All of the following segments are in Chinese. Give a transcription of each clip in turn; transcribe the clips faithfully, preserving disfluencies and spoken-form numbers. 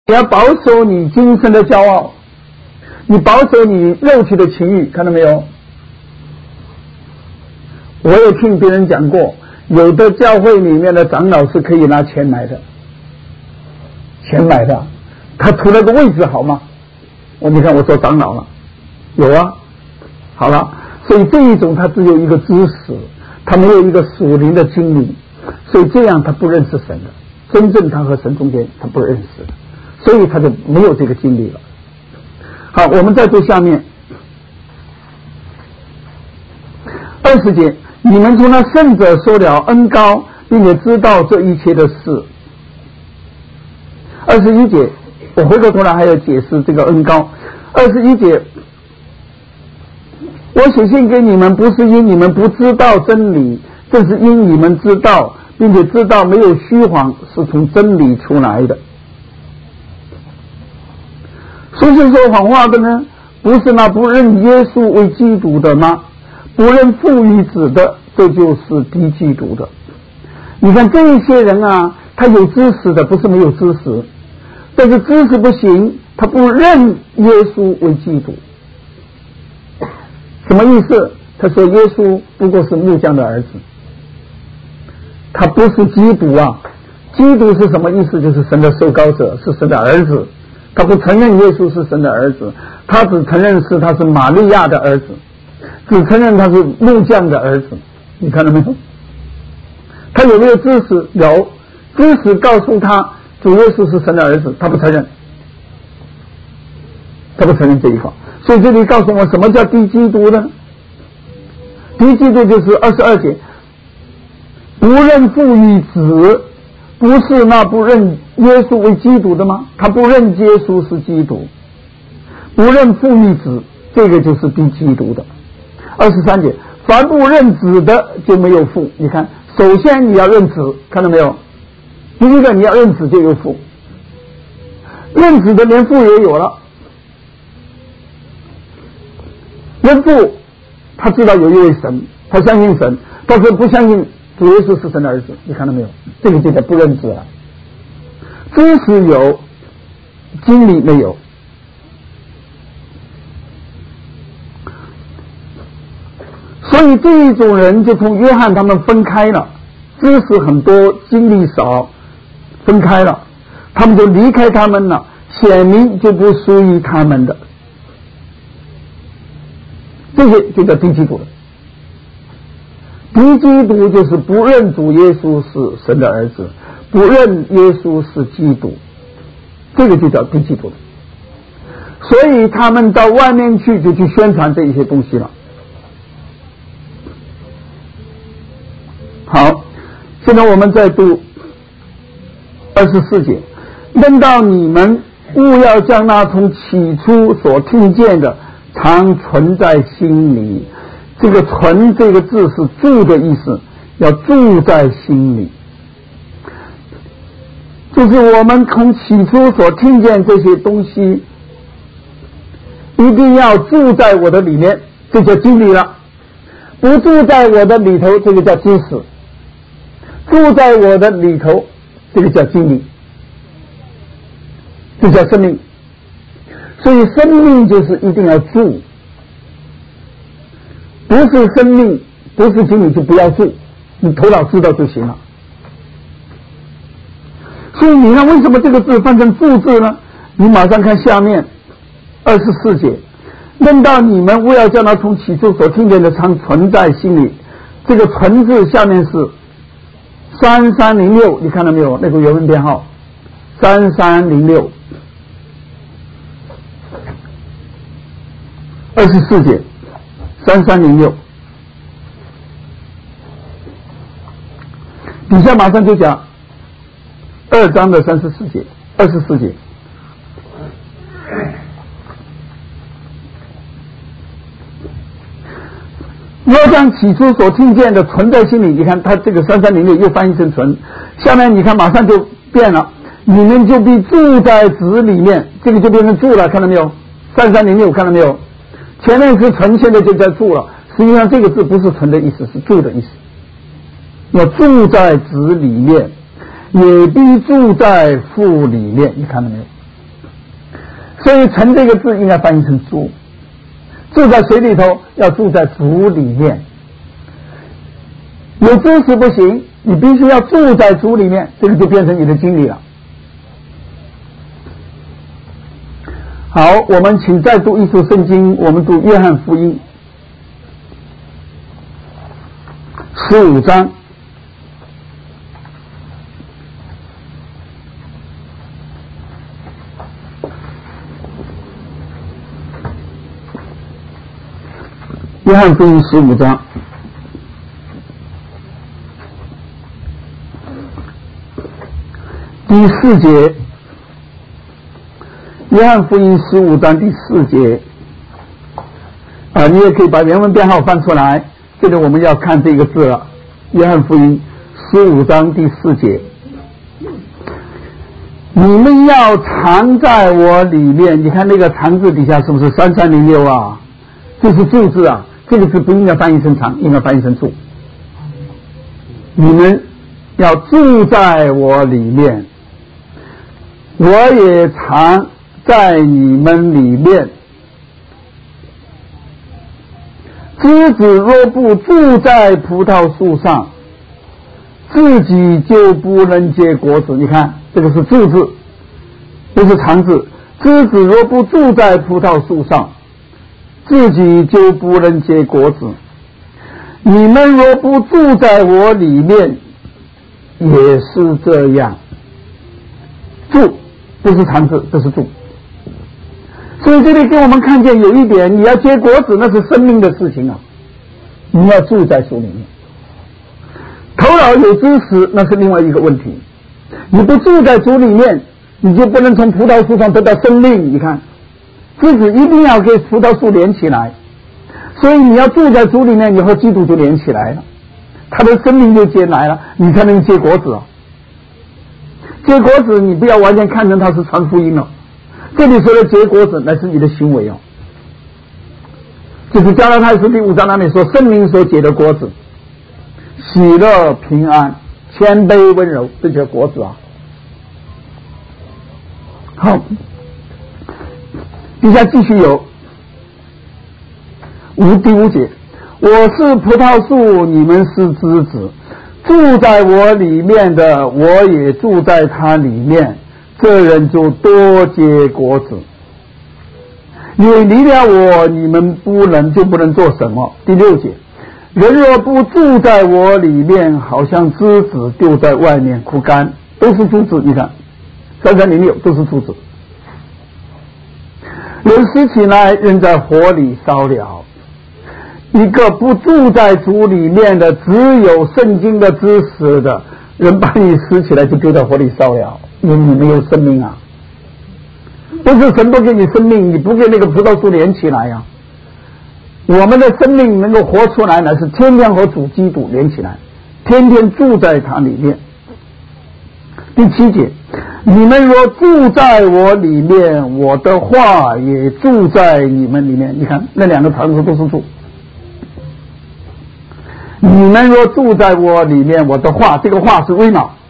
你要保守你今生的骄傲，你保守你肉体的情欲，看到没有？我也听别人讲过，有的教会里面的长老是可以拿钱买的，钱买的，他图了个位置好吗？我你看我说长老了，有啊，好了，所以这一种他只有一个知识，他没有一个属灵的经历，所以这样他不认识神的，真正他和神中间他不认识的，所以他就没有这个经历了。好，我们再读下面二十节，你们从那圣者说了恩膏，并且知道这一切的事。二十一节，我回过头来还要解释这个恩膏。二十一节，我写信给你们，不是因你们不知道真理，正是因你们知道，并且知道没有虚谎，是从真理出来的。谁是说谎话的呢？不是那不认耶稣为基督的吗？不认父与子的，这就是敌基督的。你看这一些人啊，他有知识的，不是没有知识，但是知识不行，他不认耶稣为基督。什么意思？他说耶稣不过是木匠的儿子，他不是基督啊。基督是什么意思？就是神的受膏者，是神的儿子。他不承认耶稣是神的儿子，他只承认是他是玛利亚的儿子，只承认他是木匠的儿子。你看到没有？他有没有知识？有，知识告诉他主耶稣是神的儿子，他不承认，他不承认这一块。所以这里告诉我什么叫敌基督呢？敌基督就是二十二节，不认父与子，不是那不认耶稣为基督的吗？他不认耶稣是基督，不认父与子，这个就是敌基督的。二十三节，凡不认子的就没有父。你看，首先你要认子，看到没有？第一个你要认子就有父，认子的连父也有了。认父，他知道有一位神，他相信神，但是不相信主耶稣是神的儿子。你看到没有？这个就叫不认子了。知识有，经历没有。所以这一种人就从约翰他们分开了，知识很多，经历少，分开了，他们就离开他们了，显明就不属于他们的，这些就叫敌基督了。敌基督就是不认主耶稣是神的儿子，不认耶稣是基督，这个就叫敌基督了。所以他们到外面去就去宣传这一些东西了。好，现在我们再读二十四节，论到你们务要将那从起初所听见的常存在心里。这个存这个字是住的意思，要住在心里，就是我们从起初所听见这些东西一定要住在我的里面，这叫经历了。不住在我的里头，这个叫知识。住在我的里头，这个叫经历，这叫生命。所以生命就是一定要住，不是生命，不是经历就不要住，你头脑知道就行了。所以你看为什么这个字翻成住字呢？你马上看下面二十四节，论到你们务要叫他从起初所听见的常存在心里，这个存字下面是三三零六，你看到没有？那个原文编号三三零六，二十四节三三零六，底下马上就讲二章的三十四节二十四节。若将起初所听见的存在心里，你看他这个三三零六又翻译成存，下面你看马上就变了，你们就必住在子里面，这个就变成住了，看到没有？三三零六看到没有？前面是存，现在就在住了。实际上这个字不是存的意思，是住的意思。要住在子里面，也必住在父里面，你看到没有？ 所以城这个字应该翻译成住，住在水里头要住在主里面，有知识不行，你必须要住在主里面，这个就变成你的经历了。好，我们请再读一处圣经，我们读约翰福音十五章。约翰福音十五章第四节，约翰福音十五章第四节啊，你也可以把原文编号翻出来，这里我们要看这个字了。约翰福音十五章第四节，你们要藏在我里面，你看那个藏字底下是不是三三零六啊？这是住字啊，这个字不应该翻译成藏，应该翻译成住。你们要住在我里面，我也藏在你们里面。枝子若不住在葡萄树上，自己就不能结果子。你看这个是住字，不是藏字。枝子若不住在葡萄树上，自己就不能结果子。你们若不住在我里面，也是这样。住不是藏字，这是住。所以这里给我们看见有一点，你要结果子那是生命的事情啊，你要住在树里面。头脑有知识那是另外一个问题，你不住在主里面，你就不能从葡萄树上得到生命。你看枝子一定要跟葡萄树连起来，所以你要住在主里面，你和基督就连起来了，他的生命就结来了，你才能结果子啊。结果子你不要完全看成它是传福音了，这里说的结果子乃是你的行为哦，就是加拉太书第五章那里说圣灵所结的果子，喜乐、平安、谦卑、温柔，这些果子啊。好，底下继续有五第五节，我是葡萄树，你们是枝子，住在我里面的，我也住在他里面，这人就多结果子。因为离了我，你们不能就不能做什么。第六节，人若不住在我里面，好像枝子丢在外面枯干，都是柱子。你看三三零六都是柱子，人拾起来扔在火里烧了。一个不住在主里面的，只有圣经的知识的人，把你拾起来就丢在火里烧了，因为你没有生命啊。不是神不给你生命，你不给那个葡萄树连起来啊。我们的生命能够活出来呢，是天天和主基督连起来，天天住在他里面。第七节，你们若住在我里面，我的话也住在你们里面。你看那两个常数都是住。你们若住在我里面，我的话，这个话是微脑。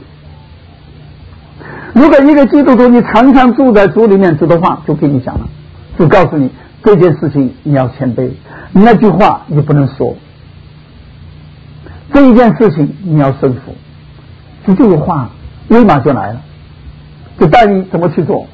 如果一个基督徒你常常住在主里面，主的话就给你讲了，就告诉你这件事情你要谦卑，那句话你不能说，这一件事情你要顺服，就这个话立马就来了，就带你怎么去做。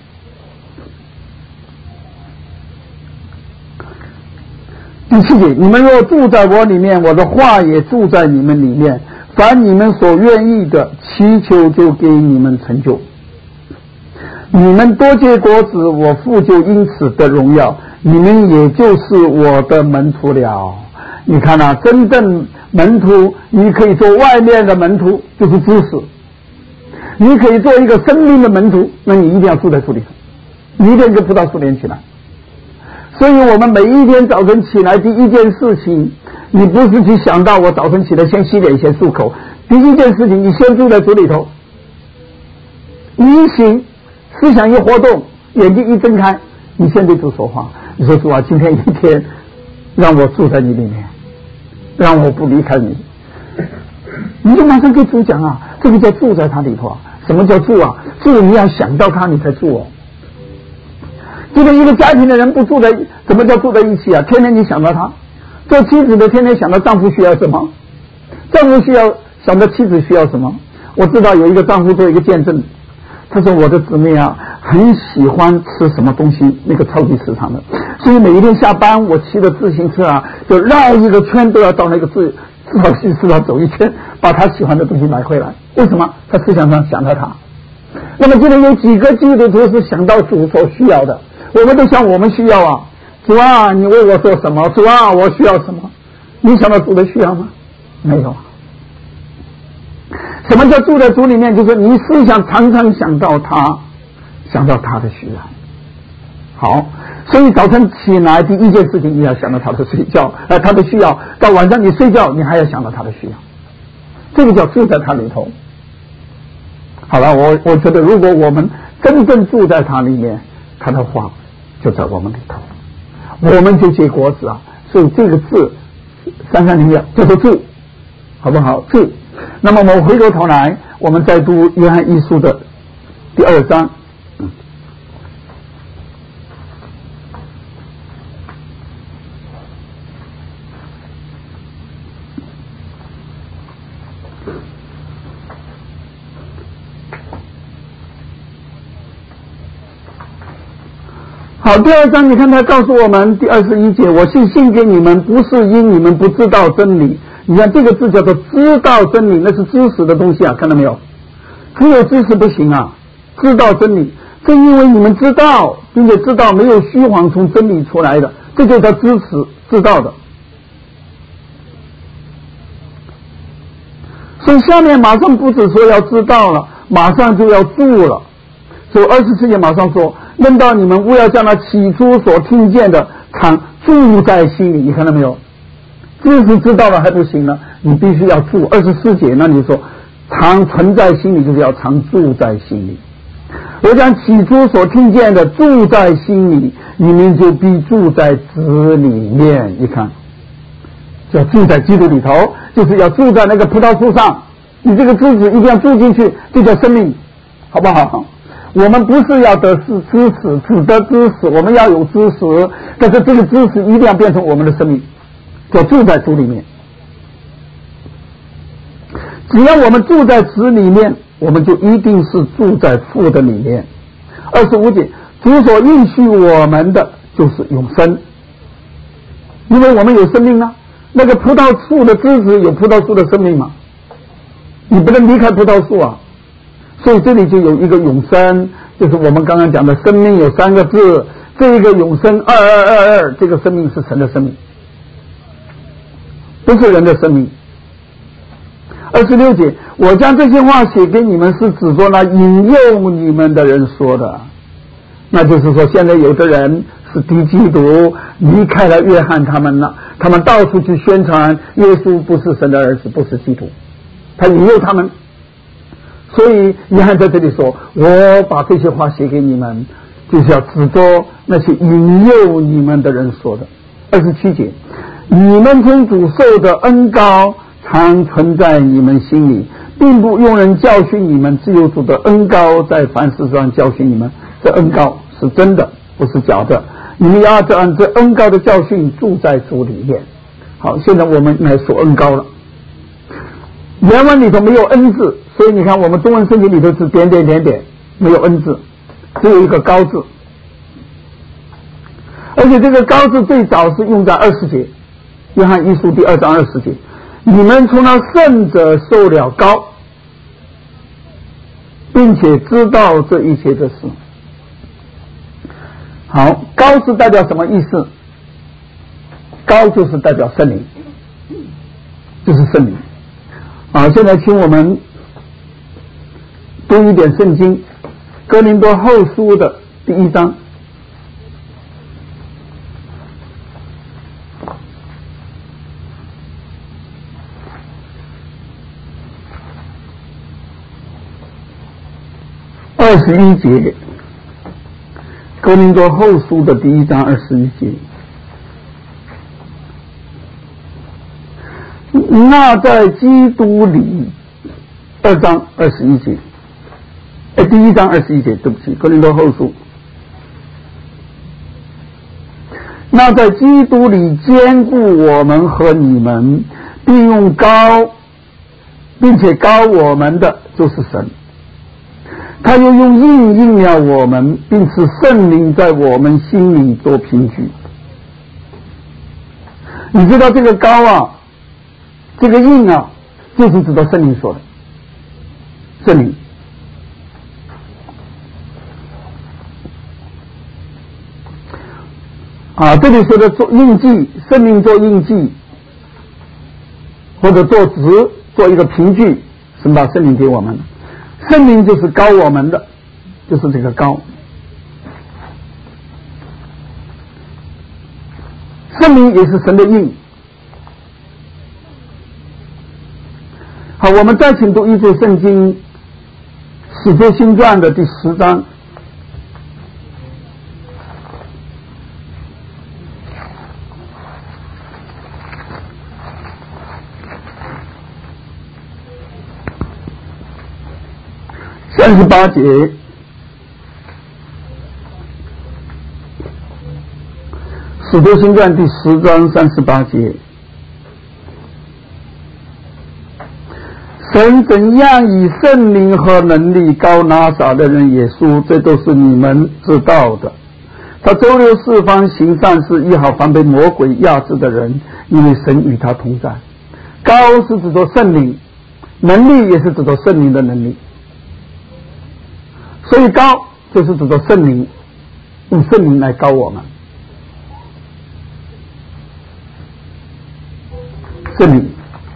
第七节，你们若住在我里面，我的话也住在你们里面，凡你们所愿意的祈求就给你们成就。你们多结果子，我父就因此得荣耀，你们也就是我的门徒了。你看啊，真正门徒，你可以做外面的门徒，就是知识；你可以做一个生命的门徒，那你一定要住在树里头，你一定跟葡萄树连起来。所以我们每一天早晨起来，第一件事情，你不是去想到我早晨起来先洗脸先漱口，第一件事情你先住在主里头。你一醒，思想一活动，眼睛一睁开，你先对主说话，你说主啊，今天一天让我住在你里面，让我不离开你，你就马上跟主讲啊，这个叫住在他里头啊。什么叫住啊？住你要想到他你才住哦。 今天一个家庭的人不住在，什么叫住在一起啊？天天你想到他，做妻子的天天想到丈夫需要什么，丈夫需要想到妻子需要什么。我知道有一个丈夫做一个见证，他说我的姊妹啊很喜欢吃什么东西，那个超级市场的，所以每一天下班我骑着自行车啊，就绕一个圈都要到那个自自贸西市场走一圈，把他喜欢的东西买回来。为什么？他思想上想到他。那么今天有几个基督徒是想到主所需要的？我们都想我们需要啊，主啊你为我做什么？主啊我需要什么？你想到主的需要吗？没有。什么叫住在主里面？就是你思想常常想到他，想到他的需要。好，所以早晨起来第一件事情你要想到他的睡觉，呃，他的需要。到晚上你睡觉你还要想到他的需要，这个叫住在他里头。好了，我我觉得如果我们真正住在他里面，他的话就在我们里头，我们就结果子啊。所以这个字三三零六叫做住，好不好？住。那么我们回过头来，我们再读约翰一书的第二章。嗯好，第二章你看他告诉我们第二十一节，我是信给你们，不是因你们不知道真理。你看这个字叫做知道真理，那是知识的东西啊，看到没有？只有知识不行啊，知道真理，正因为你们知道，并且知道没有虚谎从真理出来的，这就叫知识，知道的。所以下面马上不止说要知道了，马上就要住了。所以二十四节马上说，论到你们务要将那起初所听见的常住在心里。你看到没有？知识知道了还不行呢，你必须要住。二十四节那你说常存在心里，就是要常住在心里。我讲起初所听见的住在心里，你们就必住在子里面。你看要住在基督里头，就是要住在那个葡萄树上，你这个枝子一定要住进去，这叫生命，好不好？我们不是要得是知识，只得知识，我们要有知识，但是这个知识一定要变成我们的生命，就住在主里面。只要我们住在子里面，我们就一定是住在父的里面。二十五节，主所应许我们的就是永生，因为我们有生命啊。那个葡萄树的枝子有葡萄树的生命吗？你不能离开葡萄树啊。所以这里就有一个永生，就是我们刚刚讲的生命有三个字，这一个永生二二二二，这个生命是神的生命，不是人的生命。二十六节，我将这些话写给你们，是指着那引诱你们的人说的。那就是说，现在有的人是敌基督，离开了约翰他们了，他们到处去宣传耶稣不是神的儿子，不是基督，他引诱他们。所以约翰在这里说，我把这些话写给你们，就是要指着那些引诱你们的人说的。二十七节，你们从主受的恩膏常存在你们心里，并不用人教训你们，只有主的恩膏在凡事上教训你们。这恩膏是真的，不是假的，你们要按这恩膏的教训住在主里面。好，现在我们来说恩膏了。原文里头没有恩字，所以你看我们中文圣经里头是点点点点，没有恩字，只有一个膏字。而且这个膏字最早是用在二十节，约翰一书第二章二十节，你们从那圣者受了膏，并且知道这一切的事。好，膏是代表什么意思？膏就是代表圣灵，就是圣灵。好，现在请我们读一点圣经，哥林多后书的第一章。二十一节，哥林多后书的第一章二十一节。那在基督里，二章二十一节，哎，第一章二十一节，对不起，哥林多后书， 那在基督里坚固我们和你们，并用膏并且膏我们的就是神，他又用印印了我们，并使圣灵在我们心里做凭据。你知道这个膏啊，这个印啊，就是指到圣灵说的，圣灵。啊，这里说的做印记，圣灵做印记，或者做值，做一个凭据，神把圣灵给我们，圣灵就是膏我们的，就是这个膏。圣灵也是神的印。好，我们再请读一节圣经，使徒行传的第十章。三十八节，使徒行传第十章三十八节，神怎样以圣灵和能力膏拿撒勒人耶稣，这都是你们知道的。他周流四方行善事，医好凡被魔鬼压制的人，因为神与他同在。膏是指着圣灵，能力也是指着圣灵的能力。所以膏就是指着圣灵，用圣灵来膏我们。圣灵，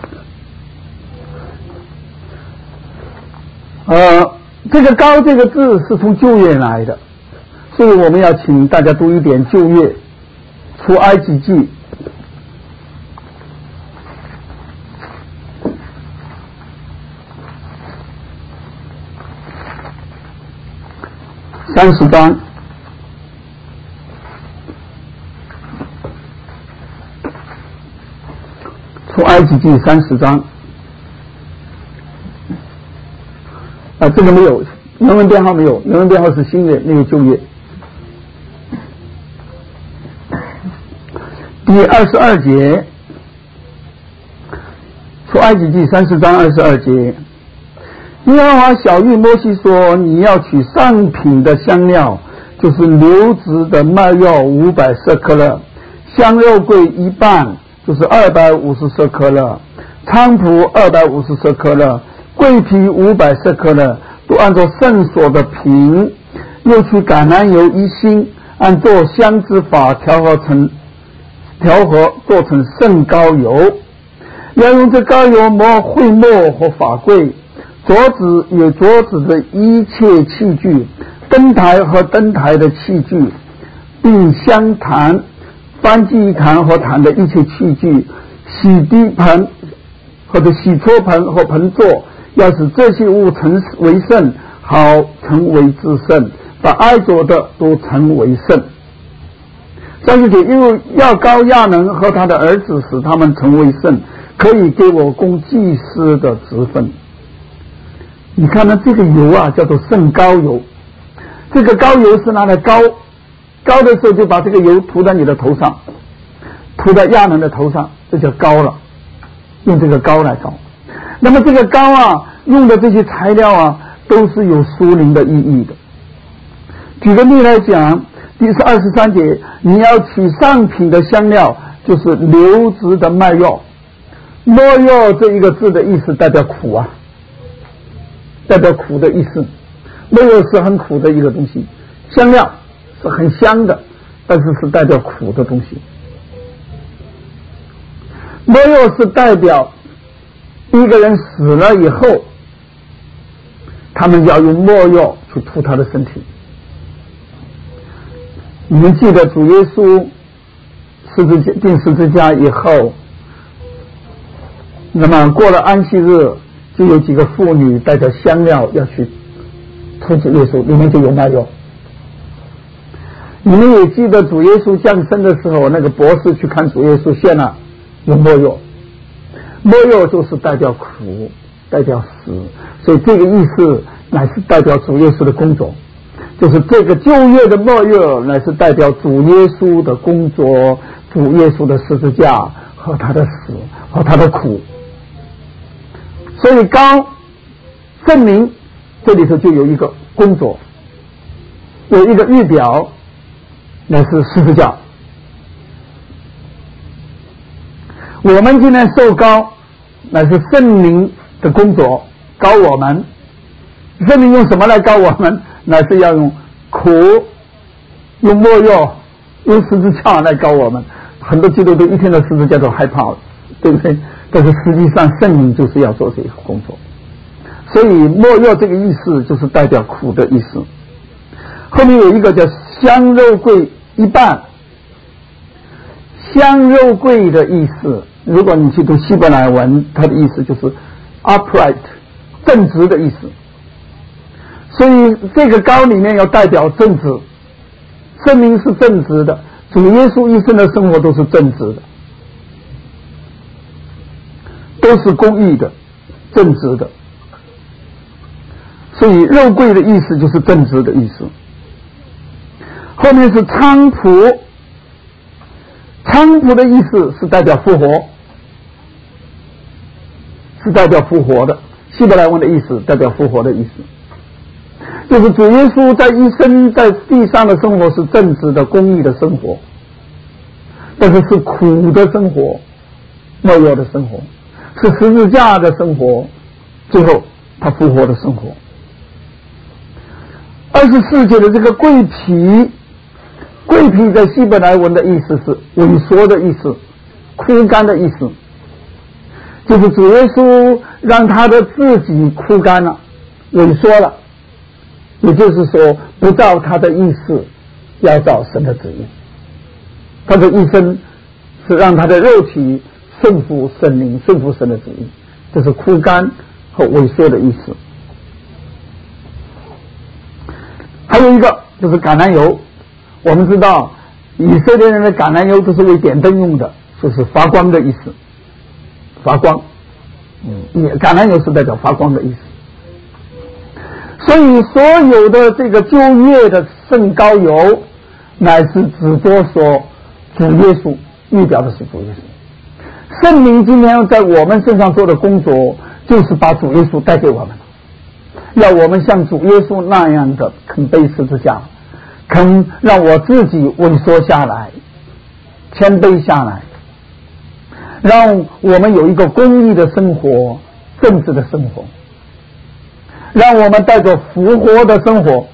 呃，这个膏这个字是从旧约来的，所以我们要请大家读一点旧约，出埃及记三十章，出埃及记三十章。啊，这个没有原文编号，没有原文编号是新约，没有旧约。第二十二节，出埃及记三十章二十二节。耶和华晓谕摩西说，你要取上品的香料，就是流质的麦药五百舍克勒，香肉桂一半，就是二百五十舍克勒，菖蒲二百五十舍克勒，桂皮五百舍克勒，都按照圣所的瓶，又取橄榄油一星，按做香之法调和成调和做成圣膏油，要用这膏油抹会末和法柜，桌子有桌子的一切器具，灯台和灯台的器具，并香坛、燔祭坛和坛的一切器具，洗涤盆或者洗搓盆和盆座，要使这些物成为圣，好成为至圣，把挨着的都成为圣。三十节，因为要膏亚能和他的儿子，使他们成为圣，可以给我供祭司的职分。你看呢，这个油啊叫做圣膏油，这个膏油是拿来膏膏的时候就把这个油涂在你的头上，涂在亚能的头上，这叫膏了，用这个膏来膏。那么这个膏啊用的这些材料啊都是有属灵的意义的。举个例来讲，第二十三节，你要取上品的香料，就是流质的麦药。麦药这一个字的意思代表苦啊，代表苦的意思。麦药是很苦的一个东西，香料是很香的，但是是代表苦的东西。麦药是代表一个人死了以后，他们要用没药去涂他的身体。你们记得主耶稣十字架钉十字架以后，那么过了安息日，就有几个妇女带着香料要去涂主耶稣，里面就有麦药。你们也记得主耶稣降生的时候，那个博士去看主耶稣献了有没药，没药就是代表苦，代表死，所以这个意思乃是代表主耶稣的工作。 就是这个旧约的末日乃是代表主耶稣的工作，主耶稣的十字架和他的死和他的苦。所以高圣灵这里头就有一个工作，有一个预表，乃是十字架。我们今天受膏乃是圣灵的工作，膏我们。圣灵用什么来膏我们？乃是要用苦，用没药，用十字架来膏我们。很多基督徒一听到十字架都害怕，对不对？但是实际上圣灵就是要做这个工作。所以没药这个意思就是代表苦的意思。后面有一个叫香肉桂一半，香肉桂的意思，如果你去读希伯来文，它的意思就是 upright， 正直的意思。所以这个膏里面要代表正直，圣灵是正直的，主耶稣一生的生活都是正直的，都是公义的，正直的。所以肉桂的意思就是正直的意思。后面是菖蒲，菖蒲的意思是代表复活，是代表复活的。希伯来文的意思代表复活的意思，就是主耶稣在一生在地上的生活是正直的公义的生活，但是是苦的生活，没有的生活，是十字架的生活，最后他复活的生活。二十四节的这个桂皮，桂皮在希伯来文的意思是萎缩的意思，枯干的意思，就是主耶稣让他的自己枯干了，萎缩了，也就是说不照他的意思，要照神的旨意。他的一生是让他的肉体顺服圣灵，顺服神的旨意，这是枯干和萎缩的意思。还有一个就是橄榄油，我们知道以色列人的橄榄油都是为点灯用的，就是发光的意思，发光。嗯，橄榄油是代表发光的意思。所以所有的这个旧约的圣膏油，乃是只多说主耶稣，预表的是主耶稣。圣灵今天在我们身上做的工作，就是把主耶稣带给我们，要我们像主耶稣那样的肯背十字架，肯让我自己萎缩下来，谦卑下来，让我们有一个公义的生活，正直的生活，让我们带着复活的生活，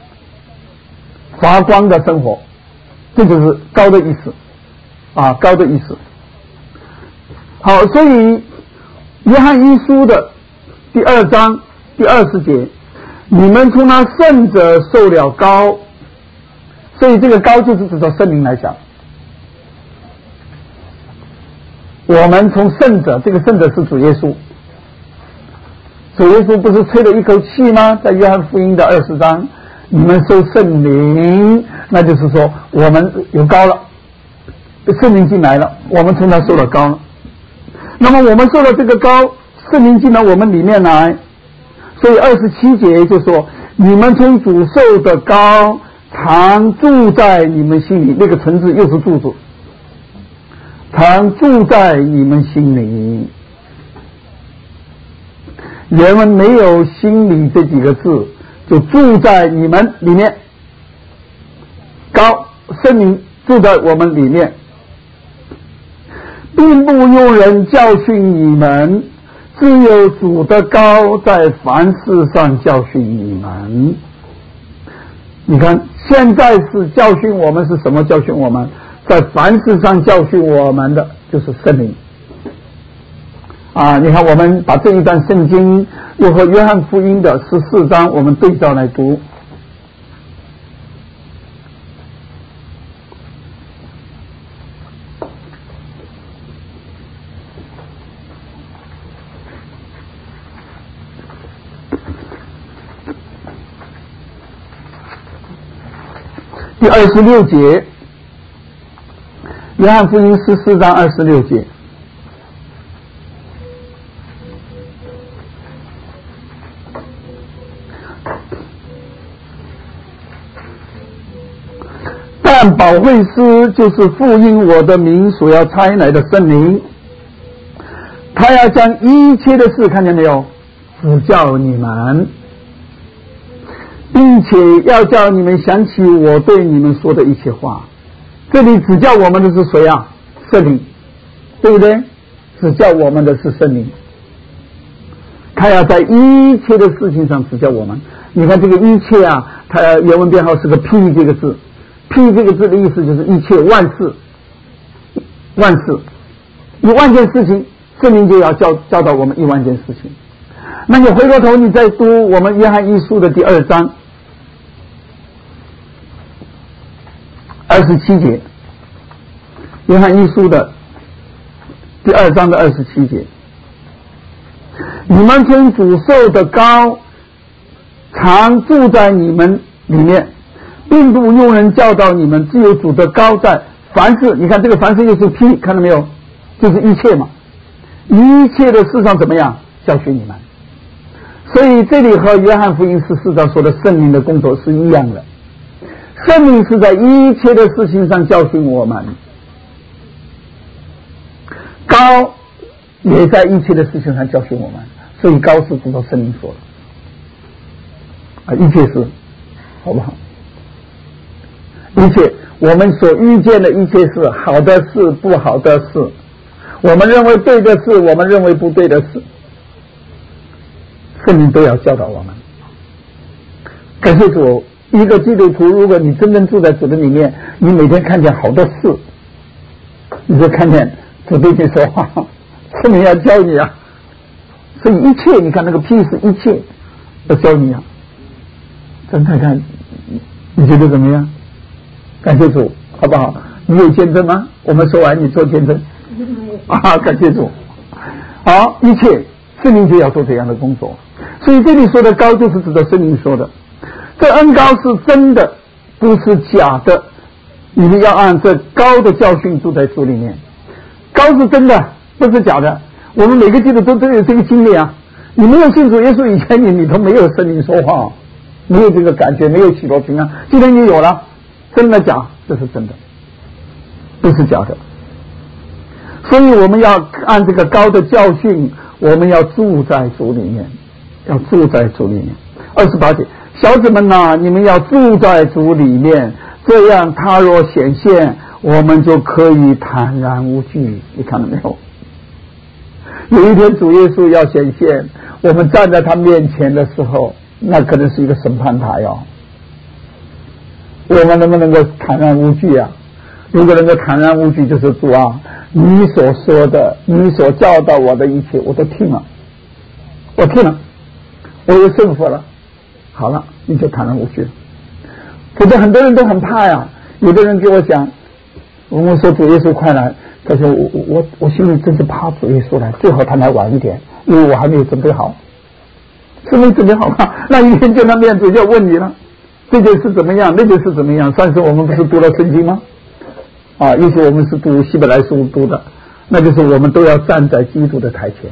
发光的生活，这就是高的意思啊，高的意思。好，所以约翰一书的第二章第二十节，你们从那圣者受了膏，所以这个膏就是指着圣灵来讲。我们从圣者，这个圣者是主耶稣，主耶稣不是吹了一口气吗？在约翰福音的二十章，你们受圣灵，那就是说我们有膏了，圣灵进来了，我们从他受了膏了。那么我们受了这个膏，圣灵进到我们里面来，所以二十七节就说，你们从主受的膏常住在你们心里，那个纯字又是住字，常住在你们心里。原文没有心里这几个字，就住在你们里面，膏圣灵住在我们里面，并不用人教训你们，只有主的膏在凡事上教训你们。你看现在是教训我们，是什么教训我们？在凡事上教训我们的就是圣灵啊！你看我们把这一段圣经又和约翰福音的十四章我们对照来读。第二十六节，约翰福音十四章二十六节， 但保惠师就是复印我的名所要差来的圣灵，他要将一切的事，看见没有，指教你们，并且要叫你们想起我对你们说的一切话。这里指教我们的是谁啊？圣灵，对不对？指教我们的是圣灵，他要在一切的事情上指教我们。你看这个一切啊，它原文编号是个 P 这个字， P 这个字的意思就是一切万事，万事，一万件事情，圣灵就要教教导我们一万件事情。那你回过头你再读我们约翰一书的第二章二十七节，约翰一书的第二章的二十七节，你们从主受的膏常住在你们里面，并不用人教导你们，只有主的膏在凡事，你看这个凡事又是 P， 看到没有，就是一切嘛，一切的事上怎么样教训你们。所以这里和约翰福音十四章说的圣灵的工作是一样的，圣灵是在一切的事情上教训我们，膏也在一切的事情上教训我们，所以膏是指着圣灵说的啊，一切事，好不好？一切我们所遇见的一切事，好的事不好的事，我们认为对的事，我们认为不对的事，圣灵都要教导我们。感谢主，一个基督徒，如果你真正住在主的里面，你每天看见好多事，你就看见主对你说话，圣灵要教你啊。所以一切，你看那个 P 是一切要教你啊。真看看你觉得怎么样？感谢主，好不好？你有见证吗？我们说完你做见证啊！感谢主。好，一切圣灵就要做这样的工作，所以这里说的膏就是指的圣灵说的，这恩膏是真的，不是假的。你们要按这膏的教训住在主里面，膏是真的，不是假的。我们每个基督徒都有这个经历啊！你没有信主耶稣以前，你里头没有圣灵说话，没有这个感觉，没有喜乐平安。今天你有了，真的假？这是真的，不是假的。所以我们要按这个膏的教训，我们要住在主里面，要住在主里面。二十八节，小子们呐、啊，你们要住在主里面，这样他若显现，我们就可以坦然无惧。你看到没有？有一天主耶稣要显现，我们站在他面前的时候，那可能是一个审判台哦。我们能不能够坦然无惧啊？如果能够坦然无惧，就是主啊，你所说的，你所教导我的一切，我都听了，我听了，我有顺服了。好了，你就坦然无惧。否则很多人都很怕呀。有的人给我讲，我们说主耶稣快来，他说我我我心里真是怕主耶稣来，最好他来晚一点，因为我还没有准备好。是没准备好吗？那一天见他面子就要问你了，这件事怎么样，那件事怎么样？上次我们不是读了圣经吗？啊，也许我们是读希伯来书读的，那就是我们都要站在基督的台前。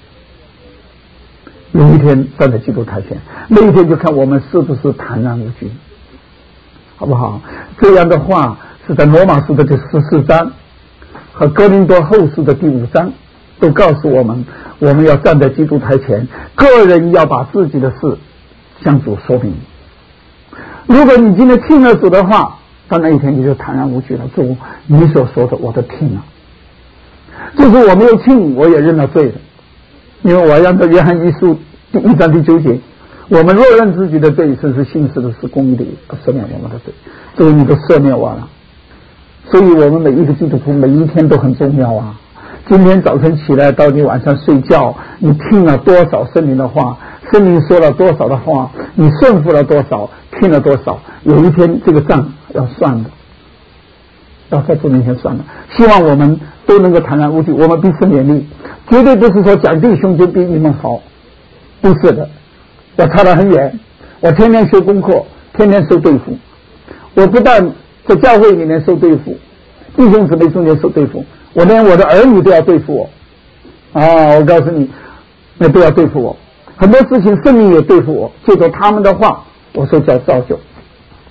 有一天站在基督台前，那一天就看我们是不是坦然无惧，好不好？这样的话是在罗马书的第十四章和哥林多后书的第五章都告诉我们，我们要站在基督台前，个人要把自己的事向主说明。如果你今天听了主的话，到那一天你就坦然无惧了。主，你所说的我都听了，就是我没有听，我也认了罪的。因为我按照约翰一书第一章第九节，我们若认自己的罪，神是信实的，是公义的，赦免我们的罪。所以你都赦免我了。所以我们每一个基督徒每一天都很重要啊。今天早晨起来到你晚上睡觉，你听了多少圣灵的话，圣灵说了多少的话，你顺服了多少，听了多少，有一天这个账要算的，要在主面前算的。希望我们都能够坦然无惧，我们彼此勉励，绝对不是说讲弟兄就比你们好，不是的，我差得很远。我天天学功课，天天受对付，我不但在教会里面受对付，弟兄姊妹中间受对付，我连我的儿女都要对付我啊！我告诉你，那都要对付我。很多事情圣灵也对付我，借着他们的话，我受教造就。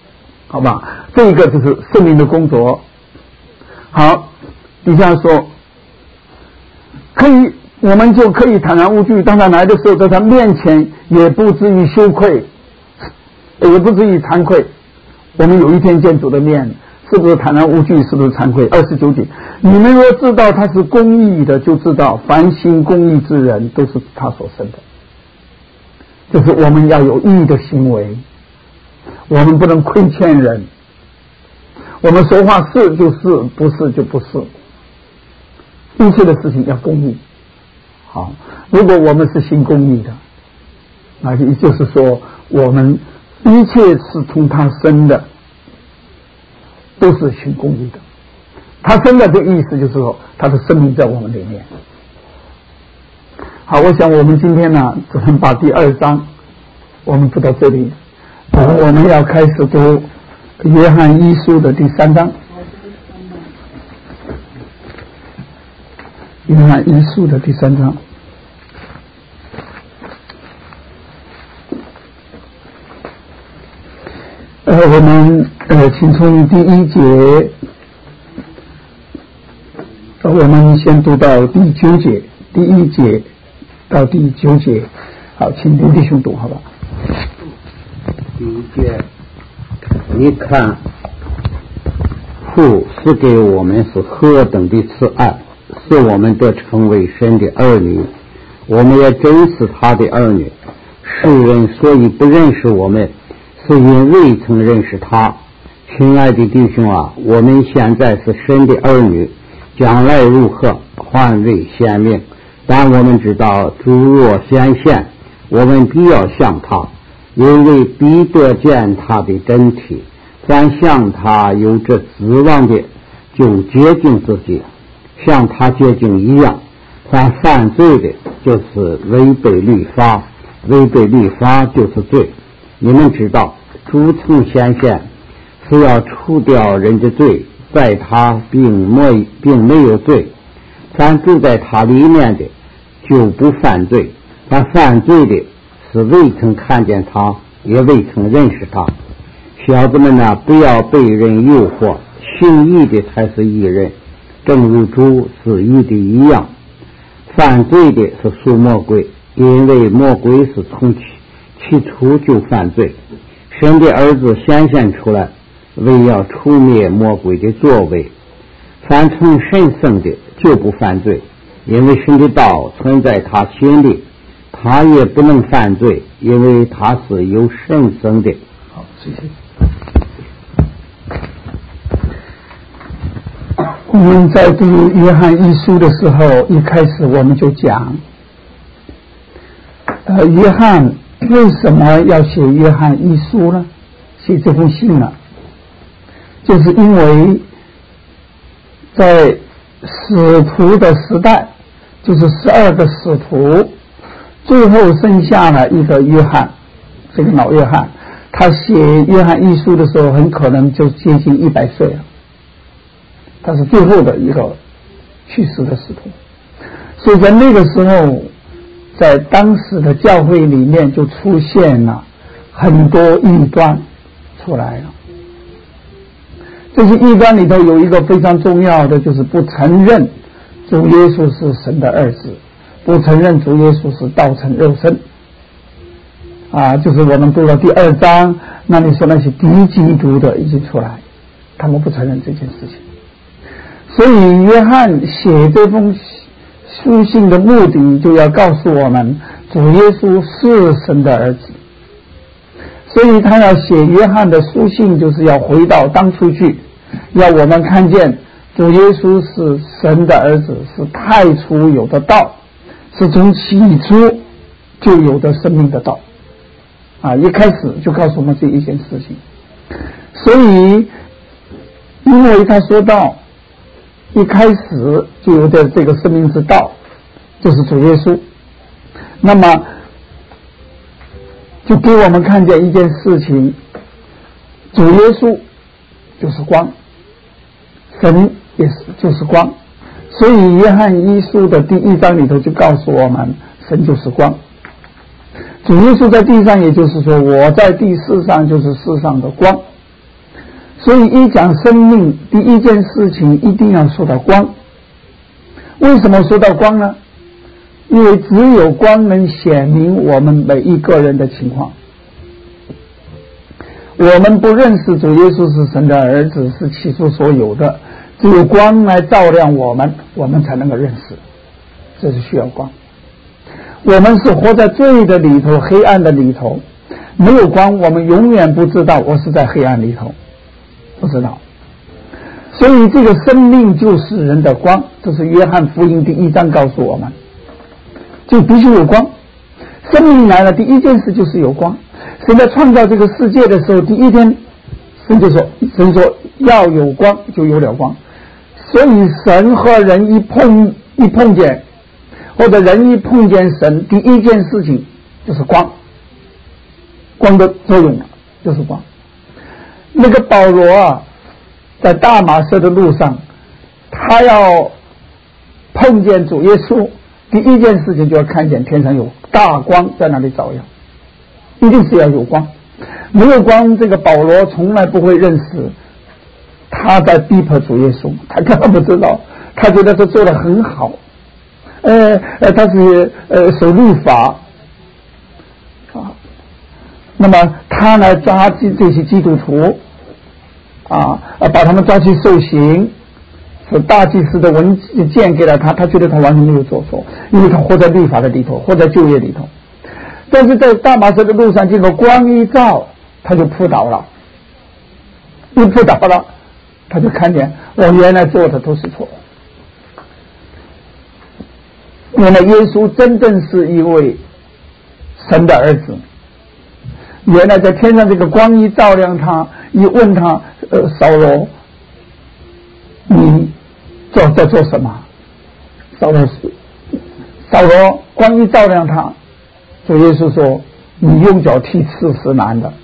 好吧？这一个就是圣灵的工作。好，底下说，可以，我们就可以坦然无惧，当他来的时候，在他面前也不至于羞愧，也不至于惭愧。我们有一天见主的面，是不是坦然无惧？是不是惭愧？二十九节，你们若知道他是公义的，就知道凡行公义之人都是他所生的。就是我们要有义的行为，我们不能亏欠人，我们说话是就是，不是就不是，一切的事情要公义。好，如果我们是行公义的，那也就是说我们一切是从他生的，都是行公义的。他生的这个意思就是说他的生命在我们里面。好，我想我们今天呢只能把第二章我们读到这里，呃、我们要开始读约翰一书的第三章。约翰一书的第三章，呃，我们呃，请从第一节，呃，我们先读到第九节，第一节到第九节。好，请刘弟兄读，好吧？ 第一节，你看，父是给我们是何等的慈爱，使我们得成为神的儿女，我们也真是他的儿女。世人所以不认识我们，是因未曾认识他。亲爱的弟兄啊，我们现在是神的儿女，将来如何还未显明，但我们知道主若显现，我们必要像他，因为必得见他的真体。凡像他有着指望的，就洁净自己，像他洁净一样。凡犯罪的，就是违背律法，违背律法就是罪。你们知道主曾显现是要除掉人的罪，在他并没并没有罪。凡住在他里面的就不犯罪，凡犯罪的是未曾看见他，也未曾认识他。小子们呢，不要被人诱惑，行义的才是义人，正如主是义的一样。犯罪的是属魔鬼，因为魔鬼是从起起初就犯罪。神的儿子显现出来，为要除灭魔鬼的作为。凡从神生的就不犯罪，因为神的道存在他心里，他也不能犯罪，因为他是由神生的。 好，谢谢。我们在读约翰一书的时候，一开始我们就讲，呃，约翰为什么要写约翰一书呢？写这封信呢？就是因为在使徒的时代，就是十二个使徒，最后剩下了一个约翰，这个老约翰，他写约翰一书的时候，很可能就接近一百岁了。他是最后的一个去世的使徒，所以在那个时候，在当时的教会里面就出现了很多异端出来了。这些异端里头有一个非常重要的，就是不承认主耶稣是神的儿子，不承认主耶稣是道成肉身。啊，就是我们读到第二章，那里说那些敌基督的已经出来，他们不承认这件事情。所以约翰写这封书信的目的，就要告诉我们主耶稣是神的儿子。所以他要写约翰的书信，就是要回到当初去，要我们看见主耶稣是神的儿子，是太初有的道，是从起初就有的生命的道。啊，一开始就告诉我们这一件事情。所以因为他说到一开始就有的这个生命之道，就是主耶稣，那么就给我们看见一件事情，主耶稣就是光，神也是就是光。所以约翰一书的第一章里头就告诉我们，神就是光。主耶稣在地上，也就是说我在地世上就是世上的光。 所以一讲生命，第一件事情一定要说到光。为什么说到光呢？因为只有光能显明我们每一个人的情况。我们不认识主耶稣是神的儿子，是起初所有的，只有光来照亮我们，我们才能够认识，这是需要光。我们是活在罪的里头，黑暗的里头，没有光，我们永远不知道我是在黑暗里头，不知道。所以这个生命就是人的光，这是约翰福音第一章告诉我们，就必须有光。生命来了，第一件事就是有光。神在创造这个世界的时候，第一天神就说，神说要有光，就有了光。所以神和人一碰一碰见，或者人一碰见神，第一件事情就是光，光的作用就是光。那个保罗啊，在大马色的路上，他要碰见主耶稣，第一件事情就要看见天上有大光在那里照耀，一定是要有光。没有光，这个保罗从来不会认识他在逼迫主耶稣，他根本不知道，他觉得这做得很好，呃呃，他是呃守律法啊，那么他来抓这这些基督徒啊，把他们抓去受刑，是大祭司的文件给了他，他觉得他完全没有做错，因为他活在律法的里头，活在旧约里头。但是在大马色的路上，这个光一照，他就扑倒了，一扑倒了，他就看见我原来做的都是错。原来耶稣真正是一位神的儿子。原来在天上这个光一照亮他，一问他，呃，扫罗，你做在做什么？扫罗，扫罗光一照亮他，主耶稣说：“你用脚踢刺是难的，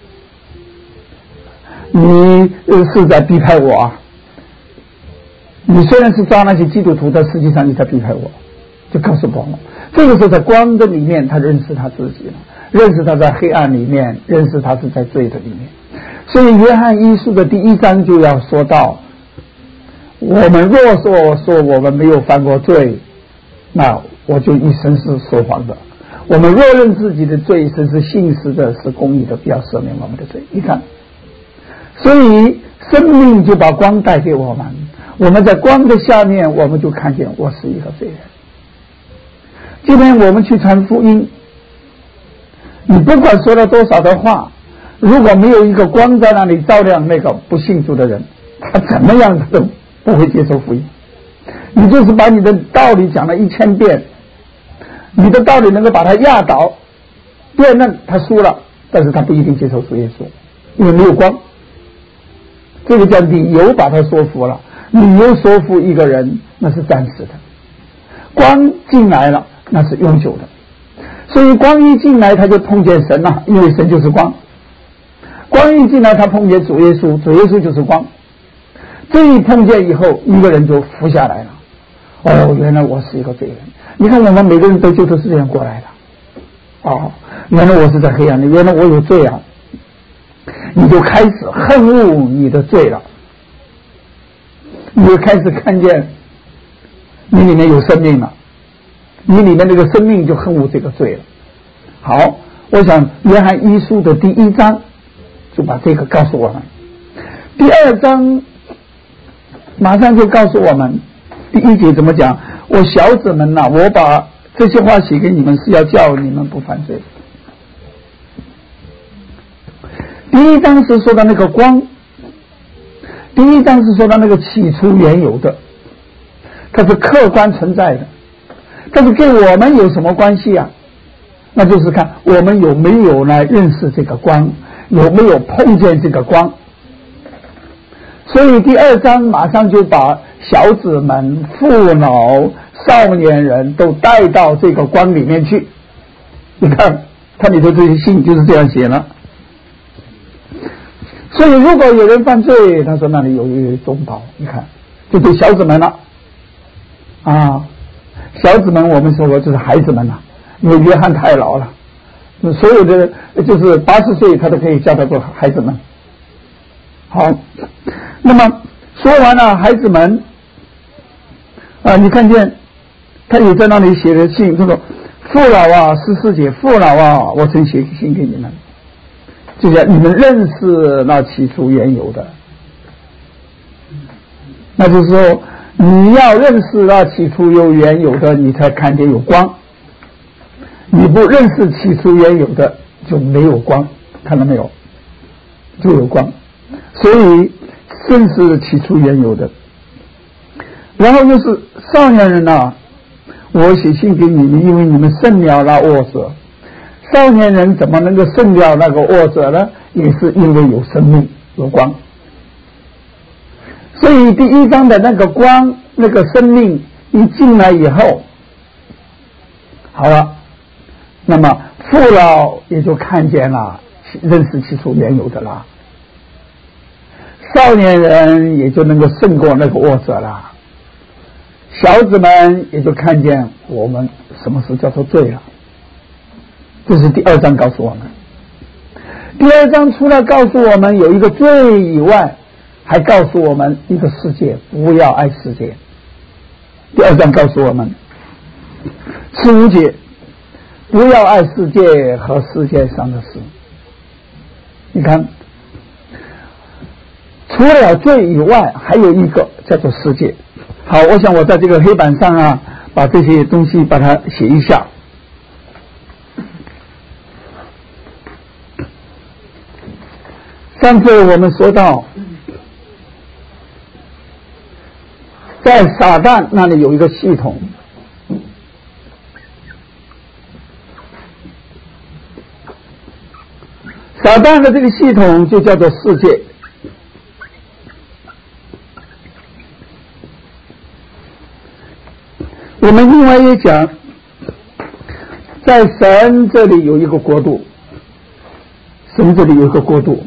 你是在逼迫我啊！你虽然是抓那些基督徒，但实际上你在逼迫我。”就告诉保罗，这个时候在光的里面，他认识他自己了，认识他在黑暗里面，认识他是在罪的里面。所以约翰一书的第一章就要说到，我们若说说我们没有犯过罪，那我就一生是说谎的。我们若认自己的罪，神是信实的，是公义的，不要赦免我们的罪。你看，所以生命就把光带给我们，我们在光的下面，我们就看见我是一个罪人。今天我们去传福音，你不管说了多少的话，如果没有一个光在那里照亮那个不信主的人，他怎么样都不会接受福音。你就是把你的道理讲了一千遍，你的道理能够把他压倒，辩论他输了，但是他不一定接受主耶稣，因为没有光。这个叫理由把他说服了，理由说服一个人那是暂时的，光进来了那是永久的。所以光一进来他就碰见神了，因为神就是光。光一进来他碰见主耶稣，主耶稣就是光。这一碰见以后，一个人就服下来了。哦，原来我是一个罪人。你看我们每个人得救都是这样过来的。哦，原来我是在黑暗里，原来我有罪啊。你就开始恨恶你的罪了，你就开始看见你里面有生命了，你里面这个生命就恨恶这个罪了。好，我想约翰一书的第一章就把这个告诉我们，第二章马上就告诉我们，第一节怎么讲？我小子们呐、啊，我把这些话写给你们，是要叫你们不犯罪。第一章是说到那个光，第一章是说到那个起初原有的，它是客观存在的，但是跟我们有什么关系啊？那就是看我们有没有来认识这个光，有没有碰见这个光。所以第二章马上就把小子们、父老、少年人都带到这个光里面去。你看它里头这些信就是这样写了。所以如果有人犯罪，他说那里有一中保，你看就对小子们了啊，小子们我们说过就是孩子们了，因为约翰太老了，所有的就是八十岁他都可以叫他做孩子们好，那么说完了，孩子们啊，你看见他有在那里写的信，他说：“父老啊，十四节，父老啊，我曾写信给你们，就是你们认识那起初原有的。”那就是说，你要认识那起初有原有的，你才看见有光；你不认识起初原有的，就没有光。看到没有？就有光。所以正是起初原有的。然后就是少年人啊，我写信给你们，因为你们胜了那恶者。少年人怎么能够胜了那个恶者呢？也是因为有生命，有光。所以第一章的那个光，那个生命一进来以后，好了，那么父老也就看见了，认识起初原有的了。少年人也就能够胜过那个恶者了。小子们也就看见我们什么是叫做罪了。这是第二章告诉我们。第二章除了告诉我们有一个罪以外，还告诉我们一个世界，不要爱世界。第二章告诉我们，十五节，不要爱世界和世界上的事。你看，除了罪以外，还有一个叫做世界。好，我想我在这个黑板上啊，把这些东西把它写一下。上次我们说到，在撒旦那里有一个系统，撒旦的这个系统就叫做世界。我们另外也讲，在神这里有一个国度，神这里有一个国度，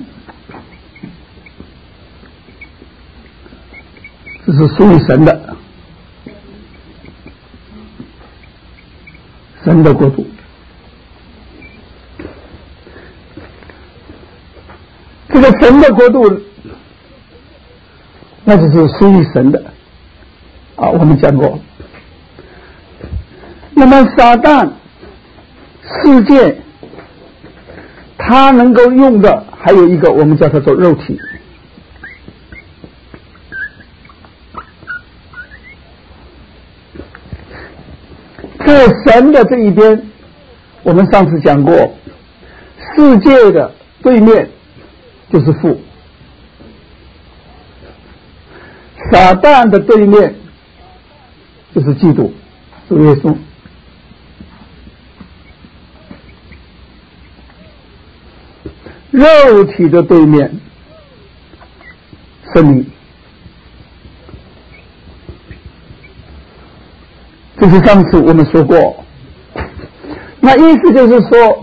这是属于神的，神的国度。这个神的国度，那就是属于神的啊，我们讲过。那么撒旦世界他能够用的还有一个，我们叫它做肉体。在神的这一边，我们上次讲过，世界的对面就是父，撒旦的对面就是基督，主耶稣。肉体的对面，生命。这是上次我们说过。那意思就是说，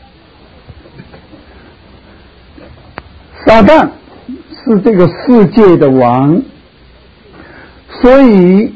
撒旦是这个世界的王，所以